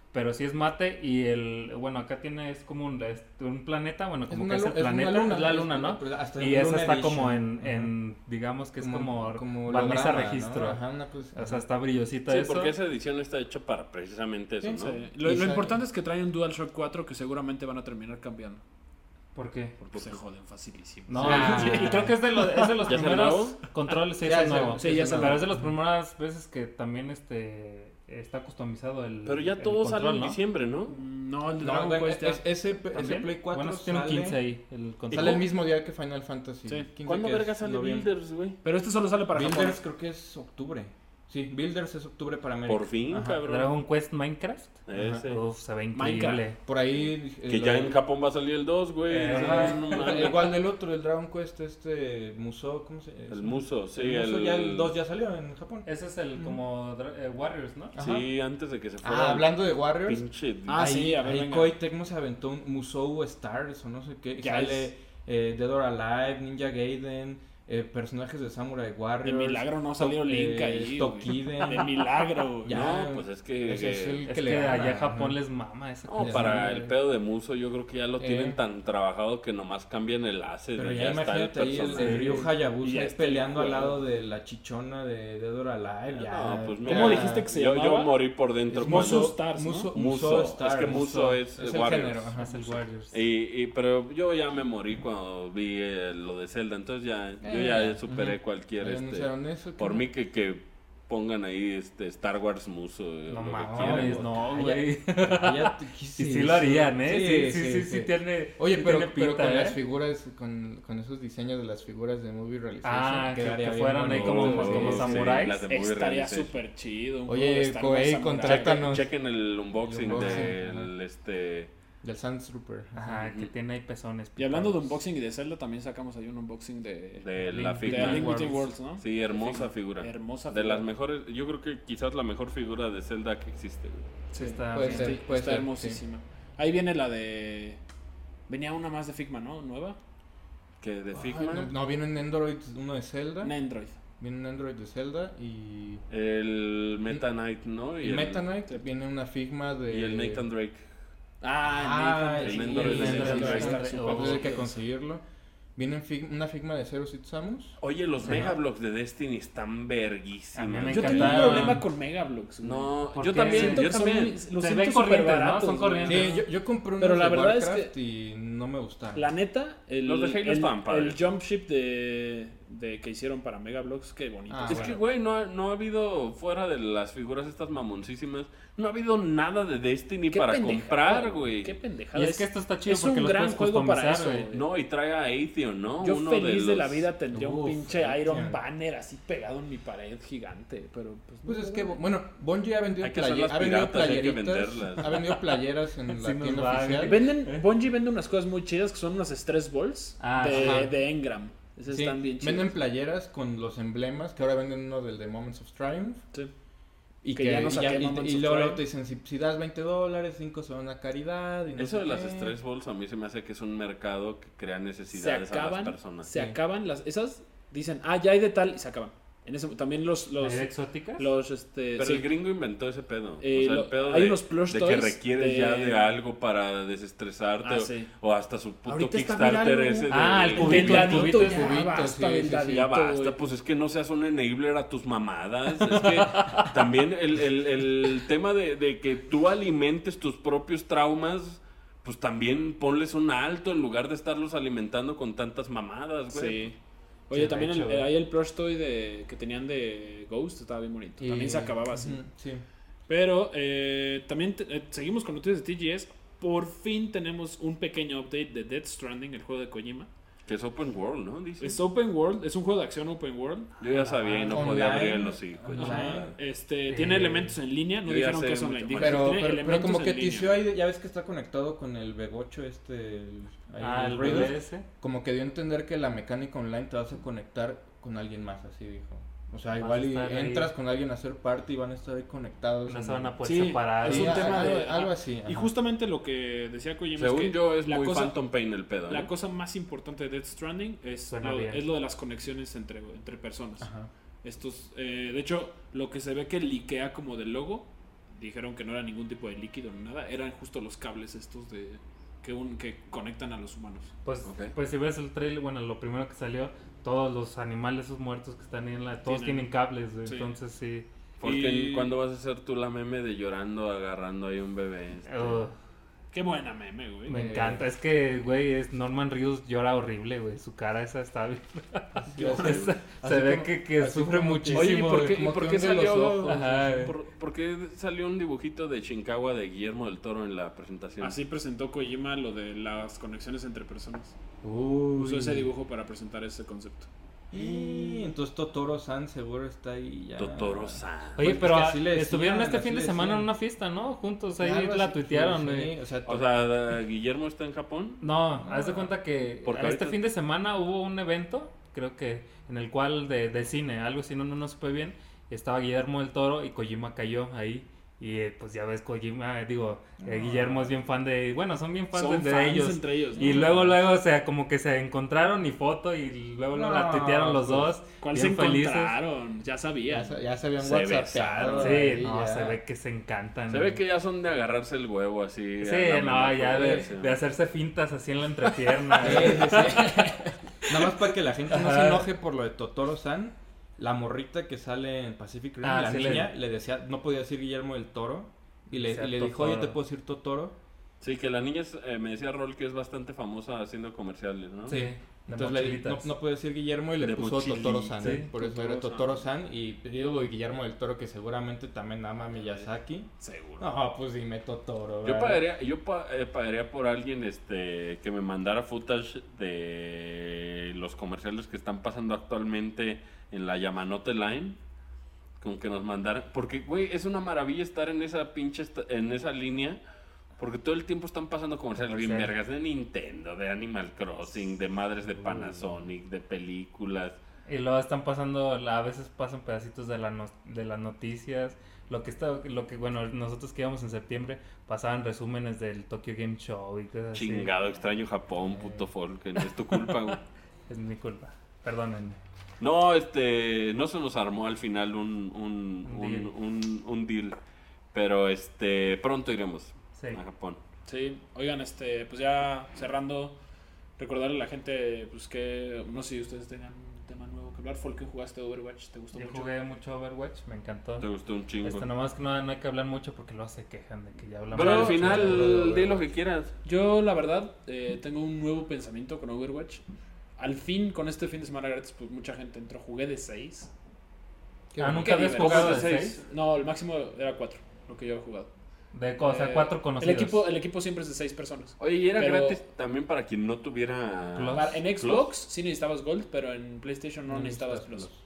pero sí es mate y el, bueno, acá tiene, es como un, es un planeta, bueno, como
una
que es el
lu- es una
planeta,
luna,
es la
es-
luna, ¿no?
pero hasta
Y
en
esa
Luna
está
Edition.
como en,
Ajá.
en, digamos que es como,
como
barniz a
holograma,
registro.
¿no? Ajá, una cosa-
O sea, está brillosita
Sí,
eso.
porque esa edición está hecha para precisamente eso,
Sí,
¿no?
sí. Lo,
Y
lo
sa-
importante es que trae un DualShock cuatro que seguramente van a terminar cambiando.
¿Por qué?
Porque se joden facilísimo.
No,
Ah.
y creo que es de, los es de los
¿Ya es el
primeros
nuevo?
controles, sí,
Ya
es el
es el-
nuevo.
sí, ya es el
Pero
nuevo.
es de las primeras veces que también este está customizado el
Pero ya
el
todo sale
control,
en
¿no?
diciembre, ¿no?
Mm, No, el de
No,
Dragon
bueno,
Quest ya.
es- ese, ese
¿También?
Play cuatro
Bueno, tiene un
sale,
quince ahí el control.
sale el mismo día que Final Fantasy.
Sí.
quince,
¿Cuándo
que es
verga sale
noviembre.
Builders, güey?
Pero este solo sale para
Builders
Japón.
creo que es octubre. Sí, Builders es octubre para América.
Por fin,
Ajá.
cabrón.
Dragon Quest Minecraft.
Ese.
Uf, se ve
Minecraft.
increíble.
Por ahí... eh,
Que
lo-
ya en Japón va a salir el dos, güey.
Eh,
Ajá.
No mames.
Igual del otro, el Dragon Quest, este Musou, ¿cómo se llama?
El Muso, sí.
El Musou
el...
ya el dos ya salió en Japón.
Ese es el como dra- eh, Warriors, ¿no?
Ajá.
Sí, antes de que se fuera.
Ah,
el
hablando de Warriors,
Pinche.
Ah,
ahí,
sí, a ver,
ahí
venga.
Koei Tecmo se aventó un Musou Stars o no sé qué.
¿Qué
Sale
es?
eh, Dead or Alive, Ninja Gaiden, eh, personajes de Samurai Warriors.
De milagro no salió Link
eh,
ahí, güey.
Tokiden.
De milagro, güey.
Ya.
No, pues es que.
Ese es el
Es
que
que
le gana,
allá Japón
ajá.
les mama esa
No,
cosa.
para
Sí.
el pedo de Muso, yo creo que ya lo
Eh.
tienen tan trabajado que nomás cambian el asset.
Pero
y
ya
está
imagínate ahí el,
personaje.
el Ryu
Y
Hayabusa
ya
ahí
está el
peleando al
juego.
lado de la chichona de Dead or Alive. Ya,
No, pues
¿Cómo
mira,
dijiste que se
yo, yo
llamaba?
morí por dentro.
Es
Muso
cuando-
Stars, ¿no?
Muso,
Muso,
Muso
es
Stars,
que Muso es
el
Warriors.
género. Ajá.
Es el Warriors.
Y, y, pero yo ya me morí cuando vi eh, lo de Zelda, entonces ya, yo
Eh,
ya superé
ujú.
cualquier,
Ahí
este,
anunciaron eso,
por
que-
mí que, que pongan ahí este Star Wars Muso, eh,
No
lo que
mames,
quieran, güey.
no,
Allá-
güey.
allá-
Y sí lo harían, ¿eh? Sí, sí, sí, sí,
sí.
tiene.
Oye,
sí
pero,
tiene
pero
pinta,
con
¿eh?
las figuras, con, con esos diseños de las figuras de Movie Realization.
Ah, que-
quedaría
que
bien
fueran ahí como-
bonito,
como
sí.
samuráis.
las de Movie
Estaría
Realization.
súper chido. un
Oye,
juego de Star Wars
Koei,
Samurai.
contrátanos.
Chequen el unboxing,
El unboxing,
del este
Del Sandtrooper.
Ajá, que tiene ahí pezones.
Y hablando de
picados.
unboxing y de Zelda, también sacamos ahí un unboxing de,
de la
Link-
de
figura.
A Link
Worlds.
Between Worlds, ¿no?
Sí, hermosa figura.
Hermosa
De
figura.
las mejores, yo creo que quizás la mejor figura de Zelda que existe, güey.
Sí,
Está
puede
bien.
ser.
Sí,
puede
está
ser,
hermosísima. Ahí viene la de... Venía una más de Figma, ¿no? Nueva.
Que de
Ay,
Figma.
no, no, viene un Android, uno de Zelda.
Un Android.
Viene un Android de Zelda y.
El Meta Knight, ¿no?
Y,
el,
Meta Knight viene una Figma de.
y el Nathan Drake.
Ah,
Ah,
el
el
Nathan
Nendoroid
Drake.
de
El
Zelda.
Nendoroid está
Oh,
súper
Vamos a tener que
chido.
conseguirlo. Viene en fig- una Figma de Zero Suit Samus.
Oye, los
Sí.
Megablocks de Destiny están
A mí
verguísimos.
me
Yo tengo un
encantaron.
problema con Megablocks. güey.
No,
¿Por
yo
qué?
también,
Siento
yo
que son
también.
muy- los
Se
siento
ven
súper
corrientes, ¿no?
baratos,
Son
güey.
corrientes.
Sí, yo, yo compré unos
Pero la
de
verdad es
Warcraft
que-
y no me gustaron.
La neta, el,
Los de Halo
el,
estaban
el
padres.
jump ship de, de que hicieron para Megablocks, qué bonito.
Ah,
Es
bueno.
que, güey, no ha, no ha habido, fuera de las figuras estas mamoncísimas, no ha habido nada de Destiny
Qué
para
pendejada,
comprar, güey.
Qué pendejada.
Y es que esto está chido
es
porque
un
los
gran
puedes
juego para
customizar,
eso,
güey.
No, y trae a Atheon, ¿no?
Yo
Uno
feliz de,
los-
la vida tendría un
Uf,
pinche Iron
Atheon.
Banner así pegado en mi pared gigante, pero pues,
Pues
no,
es que,
no.
bueno, Bungie ha vendido,
Hay que
playe-
hacerlas
ha vendido
piratas, hay que
playeritas.
venderlas.
Ha vendido playeras en la
Sí nos
tienda
va,
oficial.
Venden, Bungie vende unas cosas muy chidas que son unas stress balls
Ah,
de,
ajá.
de Engram. Esas
Sí,
están bien chidas.
venden playeras con los emblemas, que ahora venden uno del de Moments of Triumph.
Sí.
Y
Que
que,
ya no
y
saqué
y-
Moments
y
of
luego, luego
Triumph.
te dicen, si, si das veinte dólares, cinco se van a caridad. Y no
Eso
sé
de las
qué.
stress balls a mí se me hace que es un mercado que crea
Se
necesidades a
acaban,
las personas.
se
Sí.
acaban las, esas dicen, ah, ya hay de tal y se acaban. En ese, también los, los,
¿Hay exóticas?
los, este,
Pero
sí.
el gringo inventó ese pedo.
Eh,
o sea,
lo-
el pedo
hay
de,
unos plush
de que
toys
requieres
de-
ya de algo para desestresarte
Ah,
o,
sí.
o hasta su puto
Ahorita está
Kickstarter
viral,
ese de...
Ah, el
El
cubito,
del dadito,
cubito,
ya
cubito,
basta
sí,
del
sí, sí.
dadito,
Ya basta,
güey.
pues es que no seas un enabler a tus mamadas. Es que también el, el, el tema de, de que tú alimentes tus propios traumas, pues también ponles un alto en lugar de estarlos alimentando con tantas mamadas, güey.
Sí. Oye,
Sí,
también
de
el,
hecho,
eh, ahí el plush toy de, que tenían de Ghost estaba bien bonito.
Y-
También se acababa así.
Ujú, sí.
Pero eh, también te- eh, seguimos con noticias de T G S. Por fin tenemos un pequeño update de Death Stranding, el juego de Kojima.
Que es open world, ¿no? Dice.
Es open world, es un juego de acción open world.
Yo ya sabía y no podía
Online.
abrir el hocico.
Online.
chingada.
Este,
Eh,
tiene elementos en línea, no
yo ya
dijeron
sé
que es
mucho
online.
más.
dijeron
Pero,
que tiene
pero, pero
elementos
como que
en línea.
tició ahí, ya ves que está conectado con el V ocho este, el, ahí
Ah,
el
el
Raiders.
B B S.
Como que dio a entender que la mecánica online te vas a conectar con alguien más, así dijo. O sea,
Vas
igual
a
y
estar ahí.
entras con alguien a hacer party y van a estar ahí conectados.
No
en-
se van a poder
Sí,
separar.
es
Sí,
un tema
algo,
de...
algo así.
Y
ajá.
justamente lo que decía Kojima
Según
es que
yo es
la
muy
cosa,
Phantom Pain el pedo.
la
¿eh?
cosa más importante de Death Stranding es
Suena
lo,
bien.
es lo de las conexiones entre, entre personas.
Ajá.
Estos, eh, de hecho, lo que se ve que liquea como del logo dijeron que no era ningún tipo de líquido ni nada, eran justo los cables estos de que, un, que conectan a los humanos.
Pues,
Okay.
pues si ves el trailer, bueno, lo primero que salió, todos los animales esos muertos que están ahí en la... Todos
Tienen-
tienen cables, güey,
sí.
entonces sí.
Porque
Y-
¿cuándo vas a hacer tú la meme de llorando agarrando ahí un bebé? Este?
Ugh,
Qué buena meme, güey.
me
Eh.
encanta, es que, güey, es Norman Reedus llora horrible, güey, su cara esa está bien. Esa-
Así
se ve
como-
que, que
así
sufre
como que-
muchísimo.
Oye, ¿y por qué,
como
y por
que
qué
hunde los
salió,
ojos.
Ajá, güey.
por, por qué salió un dibujito de Shinkawa de Guillermo del Toro en la presentación?
Así presentó Kojima lo de las conexiones entre personas.
Uy.
Usó ese dibujo para presentar ese concepto.
Y entonces Totoro-san seguro está ahí ya.
Totoro-san.
Oye,
Pues,
pero
es que
ah,
así le
estuvieron
decían,
este
así
fin de
le
semana en
decían.
una fiesta, ¿no? Juntos, ahí
Algo
la
así,
tuitearon,
sí,
güey.
o sea,
O sea, ¿Guillermo está en Japón?
No, haz de cuenta que
Porque
este
ahorita-
fin de semana hubo un evento, creo que en el cual de, de cine, algo así, no, no, no supe bien, estaba Guillermo del Toro y Kojima cayó ahí. Y eh, pues ya ves, Kojima, eh, digo, eh, Guillermo es bien fan de, bueno, son bien fans
Son
de, de
fans
ellos.
entre ellos, ¿no?
Y luego, luego, o sea, como que se encontraron y foto y luego, luego la
No,
tuitearon los
pues,
dos.
¿Cuál
bien
se
felices.
encontraron? Ya sabía.
ya, se- ya se habían
Se
whatsappeado.
besaron.
Sí,
ahí,
no,
ya.
se ve que se encantan.
Se
güey.
ve que ya son de agarrarse el huevo así.
Sí,
a la
no,
mano
ya
por
de,
verse.
de hacerse fintas así en la entrepierna.
Sí,
güey.
sí, sí. Nada más para que la gente no se
Ajá.
enoje por lo de Totoro-san. La morrita que sale en Pacific Rim,
Ah,
la
sí,
niña,
le-
le... decía, no podía decir Guillermo del Toro. Y le,
Decía
y le dijo, oye,
Totoro.
¿te puedo decir Totoro?
Sí, que la niña es, eh, me decía Rol que es bastante famosa haciendo comerciales, ¿no?
Sí, de
Entonces le di- no,
mochilitas.
no puede decir Guillermo y le
De
puso
mochilitas.
Totoro-san.
Sí,
Por eso era
Totoro-san.
Totoro-san. Y digo Guillermo del Toro que seguramente también ama a Miyazaki.
Seguro.
No, pues dime Totoro.
Yo
¿verdad?
pagaría, yo pa- eh, pagaría por alguien este que me mandara footage de los comerciales que están pasando actualmente en la Yamanote Line. Con que nos mandaran. Porque, güey, es una maravilla estar en esa pinche esta- en esa línea. Porque todo el tiempo están pasando comerciales bien
Sí.
vergas de Nintendo, de Animal Crossing, de madres de Panasonic, de películas.
Y luego están pasando, a veces pasan pedacitos de, la no- de las noticias. Lo que está, lo que bueno, nosotros que íbamos en septiembre pasaban resúmenes del Tokyo Game Show y cosas así.
Chingado, extraño Japón, puto folk. No es tu culpa, güey.
Es mi culpa. Perdónenme.
No, este, no se nos armó al final un, un,
Un
un,
deal.
un- un deal. Pero este, pronto iremos
Sí.
a Japón.
Sí, oigan, este, pues ya cerrando, recordarle a la gente, pues que, no sé si ustedes tengan un tema nuevo que hablar. Folk, jugaste Overwatch, ¿te gustó
Yo
mucho?
jugué mucho Overwatch, me encantó.
Te gustó un chingo.
Este, nomás que no, no hay que hablar mucho porque luego se quejan de que ya hablamos.
Pero al
mucho de
final,
Overwatch.
di lo que quieras.
Yo, la verdad, eh, tengo un nuevo pensamiento con Overwatch. Al fin, con este fin de semana gratis, pues mucha gente entró. Jugué de seis.
Qué
Ah,
bueno.
¿nunca habías
divertido.
jugado de
¿Cómo de
seis?
No, el máximo era cuatro, lo que yo he jugado.
De cosas,
Eh,
cuatro conocidos.
El equipo, el equipo siempre es de seis personas.
Oye, y era
Pero-
gratis también para quien no tuviera...
Plus.
Para- en Xbox sí necesitabas Gold, pero en PlayStation no,
No
necesitabas
necesitas
Plus.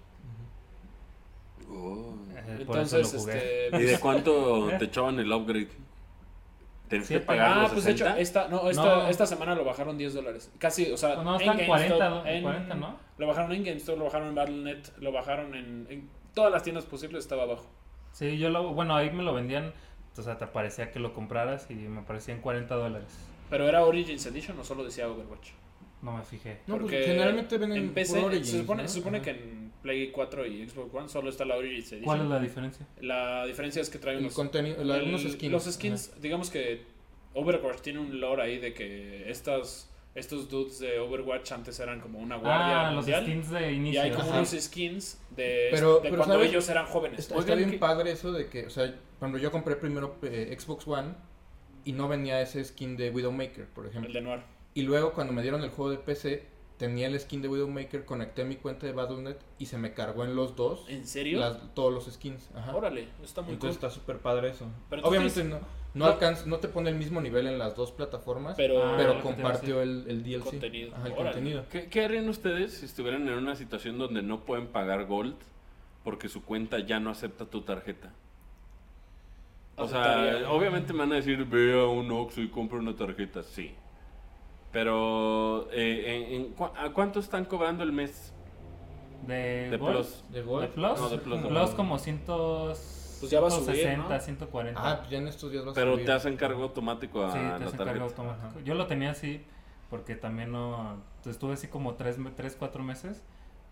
Oh.
Eh, por eso
Entonces,
lo jugué.
este...
¿Y de cuánto te echaban el upgrade? ¿Tenías que
Siete.
pagar
Ah,
los
pues de hecho,
sesenta?
esta, no, esta,
No.
esta semana lo bajaron diez dólares. Casi, o sea,
No, no,
en
están
GameStop,
cuarenta,
en-
cuarenta, ¿no?
Lo bajaron en GameStop, lo bajaron en Battle punto net, lo bajaron en, en todas las tiendas posibles, estaba abajo.
Sí, yo lo, bueno, ahí me lo vendían, o sea, te parecía que lo compraras y me parecían cuarenta dólares.
Pero era Origins Edition o solo decía Overwatch.
No me fijé.
No, pues
Porque
generalmente venden
en P C,
por Origins,
se supone,
¿no?
se supone
Ajá.
que en Play cuatro y Xbox One solo está la Origins Edition.
¿Cuál es la diferencia?
La diferencia es que trae
El
unos,
contenido, la-
el-
unos skins.
Los skins, digamos que Overwatch tiene un lore ahí de que estas, estos dudes de Overwatch antes eran como una guardia
Ah, los
mundial.
skins de
Y
inicio.
hay como
Ajá.
unos skins de,
Pero-
de
pero
cuando
¿sabes?
ellos eran jóvenes.
Está,
Oigan,
está bien
¿qué-
padre eso de que, o sea, cuando yo compré primero eh, Xbox One y no venía ese skin de Widowmaker, por ejemplo.
El de Noir.
Y luego cuando me dieron el juego de P C, tenía el skin de Widowmaker, conecté mi cuenta de Battle punto net y se me cargó en los dos
¿En serio?
las- todos los skins. Ajá.
Órale, está muy
Entonces
cool.
está súper padre eso.
Pero entonces-
Obviamente no, no,
no-
alcanza, no te pone el mismo nivel en las dos plataformas,
Pero,
Ah,
pero
lo que te
compartió
iba a
el, el D L C.
Contenido.
Ajá, el
Órale.
contenido.
¿Qué, ¿Qué harían ustedes si estuvieran en una situación donde no pueden pagar Gold porque su cuenta ya no acepta tu tarjeta? O sea,
Aceptaría.
obviamente me van a decir, ve a un Oxxo y compra una tarjeta, sí. Pero, eh, en, en cu- ¿a cuánto están cobrando el mes
De,
de
Gold?
Plus?
De
¿De
Gold.
Plus?
No, de Plus, de
Plus
Plus.
como cien,
Pues ya va a subir,
sesenta,
¿no?
ciento cuarenta.
Ah, pues ya en estos días vas a
Pero
subir.
te hacen cargo automático a
Sí, te
la
hacen cargo
tarjeta.
automático.
Ajá.
Yo lo tenía así porque también no... Estuve así como tres, me- tres cuatro meses,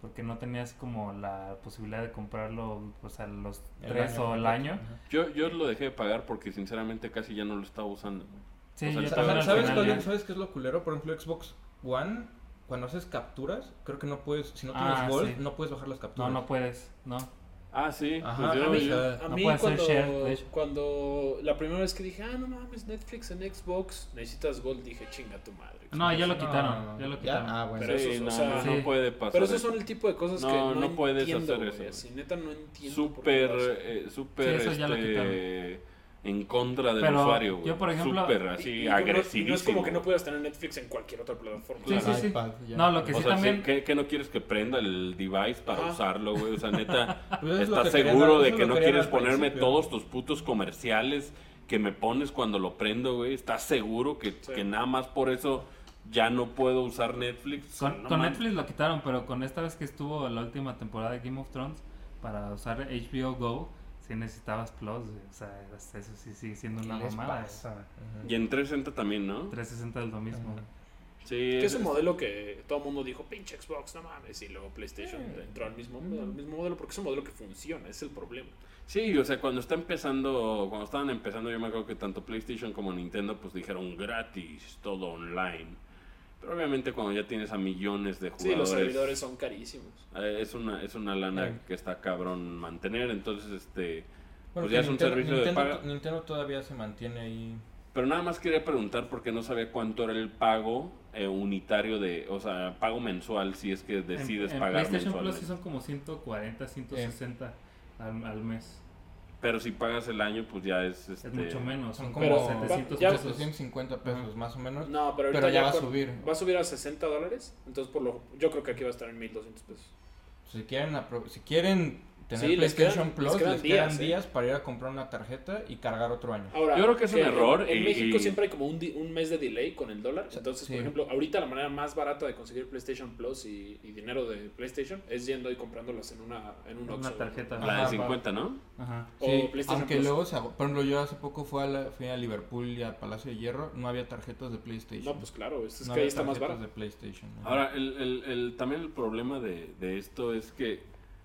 porque no tenías como la posibilidad de comprarlo, o sea, los
El
tres
año
o el
completo,
año.
ajá.
Yo, yo lo dejé de pagar porque sinceramente casi ya no lo estaba usando.
Sí,
O sea,
yo
¿sabes-
también al
¿Sabes,
final
cuál
ya-
es- ¿Sabes qué es lo culero? Por ejemplo, Xbox One, cuando haces capturas, creo que no puedes, si no tienes
Ah,
Gold,
sí.
no puedes bajar las
No,
capturas.
no puedes, no.
Ah, sí.
Ajá,
pues yo-
A mí,
yo-
a
No
mí
puede ser
cuando,
share, de hecho.
cuando la primera vez que dije, ah, no mames, Netflix en Xbox, necesitas Gold, dije, chinga tu madre.
No, ya lo
No,
quitaron, ya lo
¿ya?
quitaron.
Ah, bueno.
Pero
sí,
eso,
no,
o sea,
no,
sí.
no puede pasar.
Pero esos
eso.
son el tipo de cosas
No,
que no,
no puedes
entiendo,
hacer
güey,
eso.
así, neta no entiendo. por qué
Súper,
lo hacen.
eh, súper,
Sí, eso ya lo
este, en contra del
Pero
usuario, güey.
yo, por ejemplo-
Súper
Y-
así,
y no-
agresivísimo.
y no es como que no puedas tener Netflix en cualquier otra plataforma.
Sí,
El
sí, sí.
iPad, ya.
No, lo que
O
sí
sea,
también...
sí, ¿qué, qué no quieres que prenda el device para
Ajá.
usarlo, güey? O sea, neta,
Pues es lo
¿estás
que querían
seguro
al-
de
eso
que
lo
no
querían
quieres
al
ponerme
principio.
todos tus putos comerciales que me pones cuando lo prendo, güey? ¿Estás seguro que,
Sí.
que nada más por eso ya no puedo usar Netflix?
Con,
No
con
mames.
Netflix lo quitaron, pero con esta vez que estuvo la última temporada de Game of Thrones, para usar H B O Go, sí necesitabas Plus, güey. O sea, eso sí sigue siendo
¿Qué
una
les
mamada.
pasa? Ajá.
Y en trescientos sesenta también, ¿no?
trescientos sesenta es lo mismo.
Ajá.
Sí.
Que es
es-
un modelo que todo el mundo dijo, pinche Xbox, no mames, y luego PlayStation
Eh.
entró al mismo, al mismo modelo, porque es un modelo que funciona, ese es el problema.
Sí, o sea, cuando está empezando, cuando estaban empezando, yo me acuerdo que tanto PlayStation como Nintendo pues dijeron gratis, todo online. Pero obviamente cuando ya tienes a millones de
Sí, los
jugadores,
servidores son carísimos.
eh, es una es una lana
Eh.
que está cabrón mantener, entonces este
Bueno,
pues
que
ya es un
Nintendo,
servicio de
Nintendo,
paga.
Nintendo todavía se mantiene ahí.
Pero nada más quería preguntar porque no sabía cuánto era el pago eh, unitario de, o sea, pago mensual si es que decides
en, en
pagar
PlayStation Plus
mensualmente.
sí son como ciento cuarenta, ciento sesenta al, al mes.
Pero si pagas el año pues ya es este
Es mucho menos, son
Son
como
Pero,
setecientos
ya-
pesos.
setecientos cincuenta pesos
Ajá.
más o menos.
No, pero ahorita
Pero ya va a
con-
subir.
Va a subir a sesenta dólares, entonces por lo, yo creo que aquí va a estar en mil doscientos pesos.
Si quieren, apro- si quieren tener
Sí, les
PlayStation
quedan-
Plus,
les quedan
les quedan
días,
días,
¿eh?
para ir a comprar una tarjeta y cargar otro año.
Ahora,
Yo creo que es un
en-
error
En,
y-
México
y-
siempre hay como un, di- un mes de delay con el dólar. Entonces,
Sí.
por ejemplo, ahorita la manera más barata de conseguir PlayStation Plus y, y dinero de PlayStation es yendo y comprándolas en una, en un
Una
Oxxo.
tarjeta.
la
Ajá,
de cincuenta, ¿no?
Ajá.
O
Sí,
PlayStation
aunque
Plus.
luego, se ag- por ejemplo, yo hace poco fui a, la- fui a Liverpool y a Palacio de Hierro, no había tarjetas de PlayStation.
No, pues claro, es, es
No
que ahí
había
está más
tarjetas
barato.
de PlayStation. ajá.
Ahora, el, el, el- también el problema de, de esto es que,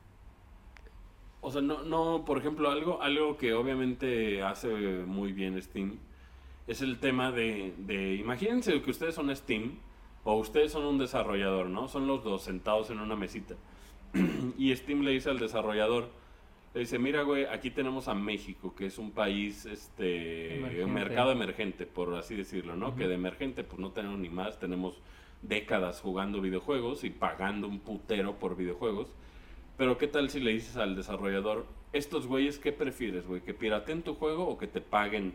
o sea, no, no, por ejemplo, algo, algo que obviamente hace muy bien Steam es el tema de, de, imagínense que ustedes son Steam o ustedes son un desarrollador, ¿no? Son los dos sentados en una mesita y Steam le dice al desarrollador, le dice, mira, güey, aquí tenemos a México, que es un país, este,
Emergente.
un mercado emergente, por así decirlo, ¿no?
Ujú.
Que de emergente, pues no tenemos ni más, tenemos décadas jugando videojuegos y pagando un putero por videojuegos. Pero ¿qué tal si le dices al desarrollador, estos güeyes, ¿qué prefieres, güey? ¿Que pirateen tu juego o que te paguen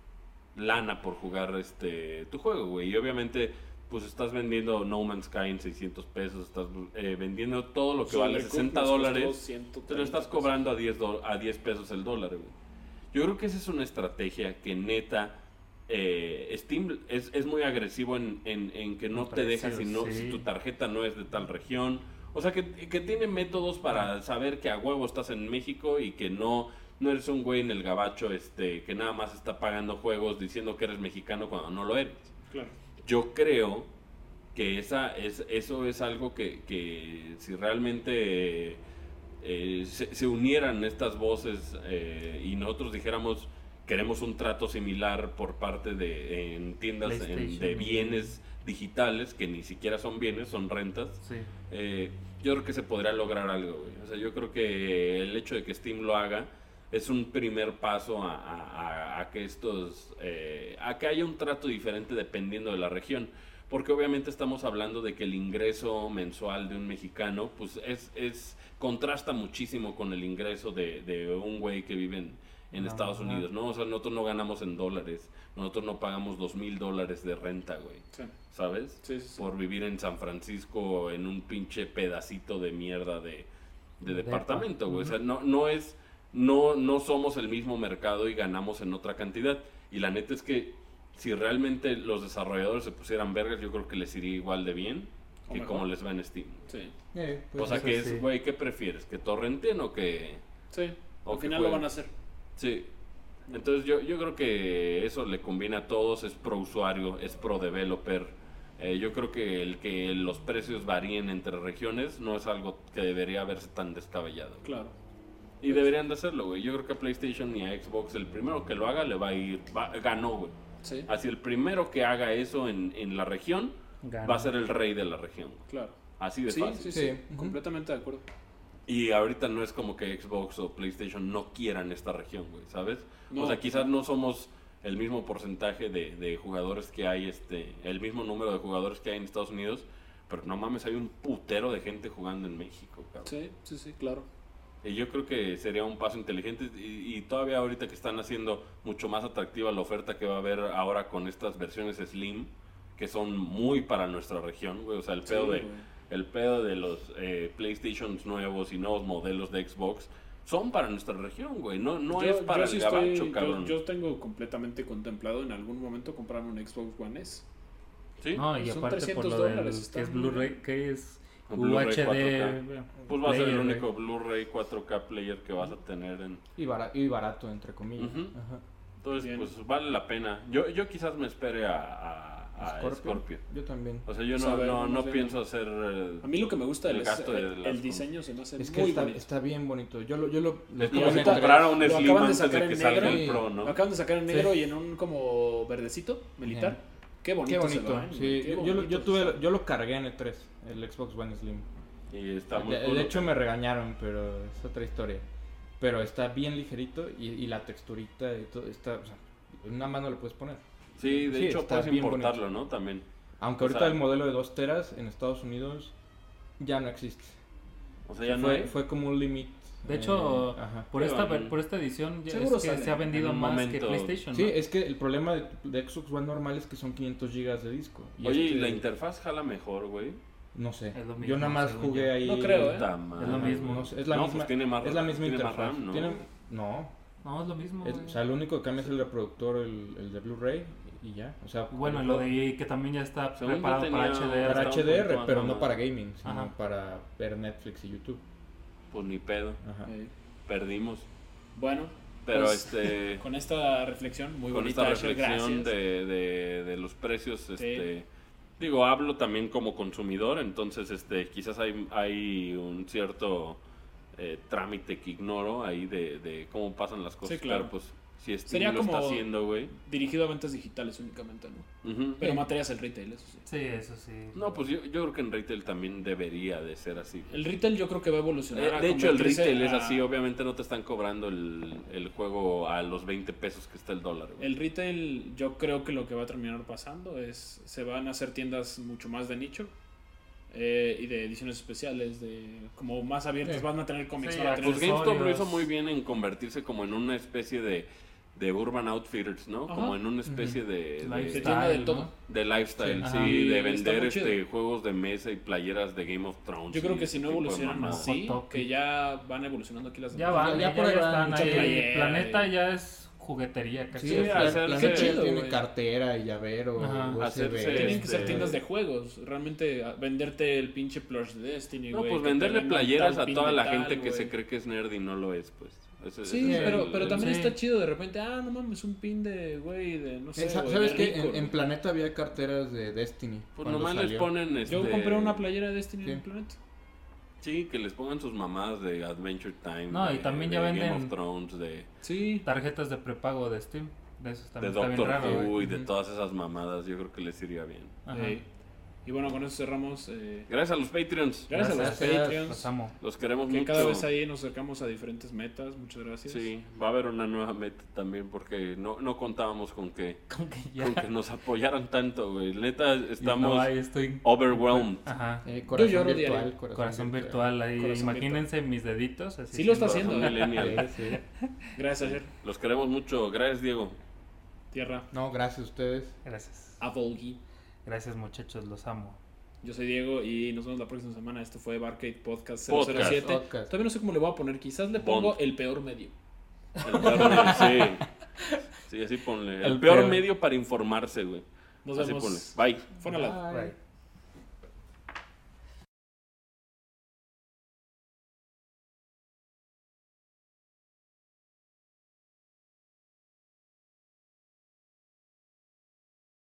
lana por jugar este tu juego, güey? Y obviamente, pues estás vendiendo No Man's Sky en seiscientos pesos, estás eh, vendiendo todo lo que
Sí,
vale
el
sesenta
Cook nos costó
dólares,
ciento
te lo estás
treinta
cobrando a diez, do- a diez pesos el dólar, güey. Yo creo que esa es una estrategia que neta... eh, Steam es, es muy agresivo en, en, en que no
En
te deja
precios,
si, no,
sí.
si tu tarjeta no es de tal región. O sea, que, que tiene métodos para saber que a huevo estás en México y que no, no eres un güey en el gabacho este, que nada más está pagando juegos diciendo que eres mexicano cuando no lo eres.
Claro.
Yo creo que esa es, eso es algo que, que si realmente eh, se, se unieran estas voces eh, y nosotros dijéramos queremos un trato similar por parte de en tiendas en-
PlayStation.
de bienes digitales que ni siquiera son bienes, son rentas.
Sí.
Eh, yo creo que se podrá lograr algo, güey. O sea, yo creo que el hecho de que Steam lo haga es un primer paso a, a- a- a que estos, eh, a que haya un trato diferente dependiendo de la región. Porque obviamente estamos hablando de que el ingreso mensual de un mexicano, pues es, es contrasta muchísimo con el ingreso de, de un güey que vive en, en
No,
Estados
ajá.
Unidos, ¿no? O sea, nosotros no ganamos en dólares, nosotros no pagamos dos mil dólares de renta, güey,
Sí.
¿sabes?
Sí, sí, sí.
Por vivir en San Francisco en un pinche pedacito de mierda de, de
De
departamento,
depa.
güey. O sea, no, no es, no, no somos el mismo mercado y ganamos en otra cantidad. Y la neta es que si realmente los desarrolladores se pusieran vergas, yo creo que les iría igual de bien
O
que
mejor.
como les va en Steam.
Sí.
Eh, pues,
O sea,
eso
que
sí.
es, güey, ¿qué prefieres? ¿Que torrenten o que...?
Sí.
O
Al
que
final lo
jueguen.
van a hacer.
Sí. Entonces yo, yo creo que eso le conviene a todos, es pro usuario, es pro developer, Eh, yo creo que el que los precios varíen entre regiones no es algo que debería verse tan descabellado. Güey.
Claro.
Y deberían de hacerlo, güey. Yo creo que a PlayStation y a Xbox, el primero que lo haga le va a ir, va, ganó, güey.
Sí,
Así el primero que haga eso en, en la región
Gana.
va a ser el rey de la región.
claro.
Así de
Sí,
fácil.
sí, sí,
Sí. Ujú.
completamente de acuerdo.
Y ahorita no es como que Xbox o PlayStation no quieran esta región, güey, ¿sabes?
No.
O sea, quizás no somos el mismo porcentaje de, de jugadores que hay, este, el mismo número de jugadores que hay en Estados Unidos, pero no mames, hay un putero de gente jugando en México, cabrón.
Sí, sí, sí, claro.
Y yo creo que sería un paso inteligente y, y todavía ahorita que están haciendo mucho más atractiva la oferta que va a haber ahora con estas versiones Slim, que son muy para nuestra región, güey, o sea, el
Sí,
pedo de...
güey.
El pedo de los eh, PlayStations nuevos y nuevos modelos de Xbox son para nuestra región, güey. No, no
Yo-
es para
yo
el
sí
gabacho,
estoy-
cabrón.
Yo, yo tengo completamente contemplado en algún momento comprar un Xbox One S.
¿Sí?
No, y
Son
aparte por
trescientos
lo del
dólares,
que
está
es
muy
Blu-ray,
bien.
que es
Un Blu-ray
U H D.
cuatro Pues va a ser el
player,
único
güey.
Blu-ray cuatro K player que vas a tener en...
Y, bara- y barato, entre comillas.
Ujú.
Ajá.
Entonces,
Bien.
pues vale la pena. Yo, yo quizás me espere a, a, a
Scorpio.
Scorpio.
Yo también.
O sea, yo
Pues
no,
a ver,
no,
vamos
no
viendo.
pienso hacer... eh,
A mí lo que me gusta
El
el,
gasto de
el,
las-
el diseño se me hace
Es que
muy
está,
bonito.
está bien bonito. Yo lo, yo lo, lo
Es
vi
como
en
si
el
comprara un
Lo
Slim
acaban de
antes
sacar
de que
en
salga
negro
el
y-
Pro,
Lo
¿no?
acaban de sacar en negro
Sí.
y en un como verdecito militar.
Ujú.
Qué bonito.
Qué
se
bonito.
ve,
Sí,
qué
yo, yo, lo-
bonito
yo, tuve,
se ve.
yo lo cargué en E tres, el Xbox One Slim.
Y está muy
De, de
cool.
hecho me regañaron, pero es otra historia. Pero está bien ligerito y, y la texturita y todo está, o sea, en una mano le puedes poner.
Sí, de
Sí,
hecho
está
puedes
bien
importarlo, ¿no? También.
Aunque
O
ahorita
sea-
el modelo de dos teras en Estados Unidos ya no existe.
O sea, ya no
fue,
hay...
fue como un límite.
De hecho,
eh, ajá.
por
Pero,
esta,
mm,
por esta edición ya
seguro
es que
sale
se ha vendido
en un
más
momento.
que PlayStation.
Sí,
¿no?
es que el problema de, de Xbox One normal es que son quinientos gigas de disco. Y
Oye,
este-
¿y la interfaz jala mejor, güey?
No sé.
Es lo mismo,
Yo nada más
según
jugué
yo.
ahí.
No creo, ¿eh?
Puta madre.
Es lo mismo.
No sé, es la
No,
misma,
pues tiene más
es la
RAM,
misma
tiene más
interfaz.
RAM, ¿no?
Tiene- no,
No, es lo mismo.
es-
güey.
o sea, lo único que cambia es el reproductor, el, el de Blu-ray y ya. O sea,
Bueno,
el
lo
juego-
de que también ya está
Según yo
preparado para
tenía-
H D R.
para
estaba un
H D R,
poquito más
pero no
mamado.
para gaming, sino
Ajá.
para ver Netflix y YouTube.
Pues ni pedo.
Ajá.
Eh,
Perdimos.
Bueno,
Pero
pues,
este...
con esta reflexión muy
con
bonita,
esta
Asher,
reflexión
gracias.
de, de, de los precios, este... Digo, hablo también como consumidor, entonces este quizás hay, hay un cierto eh, trámite que ignoro ahí de, de cómo pasan las cosas.
Sí, claro.
Pero pues si Steam
Sería
lo está
como-
haciendo, güey.
Dirigido a ventas digitales únicamente, ¿no?
Ujú.
Pero materias el retail, eso sí.
Sí, eso sí.
No, pues yo, yo creo que en retail también debería de ser así.
El retail yo creo que va a evolucionar.
Eh,
a
de hecho, el
convertirse
retail es
a-
así, obviamente no te están cobrando el, el juego a los veinte pesos que está el dólar. güey.
El retail, yo creo que lo que va a terminar pasando es se van a hacer tiendas mucho más de nicho eh, y de ediciones especiales, de como más abiertas.
Sí.
Van a tener cómics,
Sí,
van a
ya,
tener
Pues GameStop lo
accesorios.
hizo muy bien en convertirse como en una especie de, de Urban Outfitters, ¿no?
Ajá.
Como en una especie de,
se
Lifestyle,
tienda de
¿no?
todo.
de lifestyle,
Sí,
sí,
ajá.
de
Y está
vender
muy
este
chido.
juegos de mesa y playeras de Game of Thrones.
Yo creo
y
que si no
ese tipo de
evolucionan
mamadas.
así,
Hot Topic.
que ya van evolucionando aquí las
Ya
empresas.
van,
ya
ya,
por
ya,
ahí van,
están
mucha
ahí.
playera
Planeta
y-
ya es juguetería casi.
Sí,
Sí,
la,
hacerse-
la
Qué
gente
chido,
tiene
güey.
cartera y llavero.
Ajá.
U S B.
Hacerse-
Tienen que ser
Este-
tiendas de juegos, realmente a- venderte el pinche plush de Destiny,
No,
güey,
pues
que te
venderle
vendan
playeras
tal
a
pin
toda
de
la
tal,
gente que
güey.
se cree que es nerd y no lo es, pues. Ese- ese
Sí,
es el-
pero, pero también
sí.
está chido de repente, ah, no mames, un pin de, güey, de, no sé,
Eh, sa-
güey,
¿Sabes
de
qué?
rico,
En, en
güey.
Planeta había carteras de Destiny.
Pues
cuando
nomás les
salió.
ponen este...
Yo compré una playera de Destiny
Sí.
en Planeta.
Sí, que les pongan sus mamadas de Adventure Time.
No, y
de-
también
de
ya
Game
venden-
of Thrones, de,
Sí.
Tarjetas de prepago de Steam. De esos
de
también está bien
Doctor
raro.
Who
güey.
y de
Ujú.
todas esas mamadas. Yo creo que les iría bien.
Ajá.
Eh, y bueno, con eso cerramos. eh,
Gracias a los Patreons.
gracias, a los
Gracias.
Patreons.
Los amo.
Los queremos
Que
mucho.
cada vez ahí nos acercamos a diferentes metas. Muchas gracias.
Sí, va a haber una nueva meta también porque no, no contábamos con que,
Como que ya.
con que nos apoyaran tanto, güey. Neta, estamos
No, ahí estoy.
overwhelmed.
Ajá.
Eh, corazón
Yo lloro
virtual.
diario.
Corazón,
Corazón virtual ahí.
Corazón
Imagínense mis deditos. Así
Sí lo está
sin-
haciendo,
Corazón
¿eh?
millennial.
Sí, sí.
Gracias, ayer.
Los queremos mucho. Gracias, Diego.
Tierra.
No, gracias a ustedes.
Gracias.
A Volgi.
Gracias, muchachos. Los amo.
Yo soy Diego y nos vemos la próxima semana. Esto fue Barcade Podcast
Podcast.
cero cero siete.
Podcast.
Todavía no sé cómo le voy a poner. Quizás le pongo
Bond.
el peor medio.
El peor medio, sí. Sí, así ponle. El,
El
peor
peor.
medio para informarse, güey.
Nos
Así
vemos.
ponle. Bye.
Fuera la-
Bye.
Bye.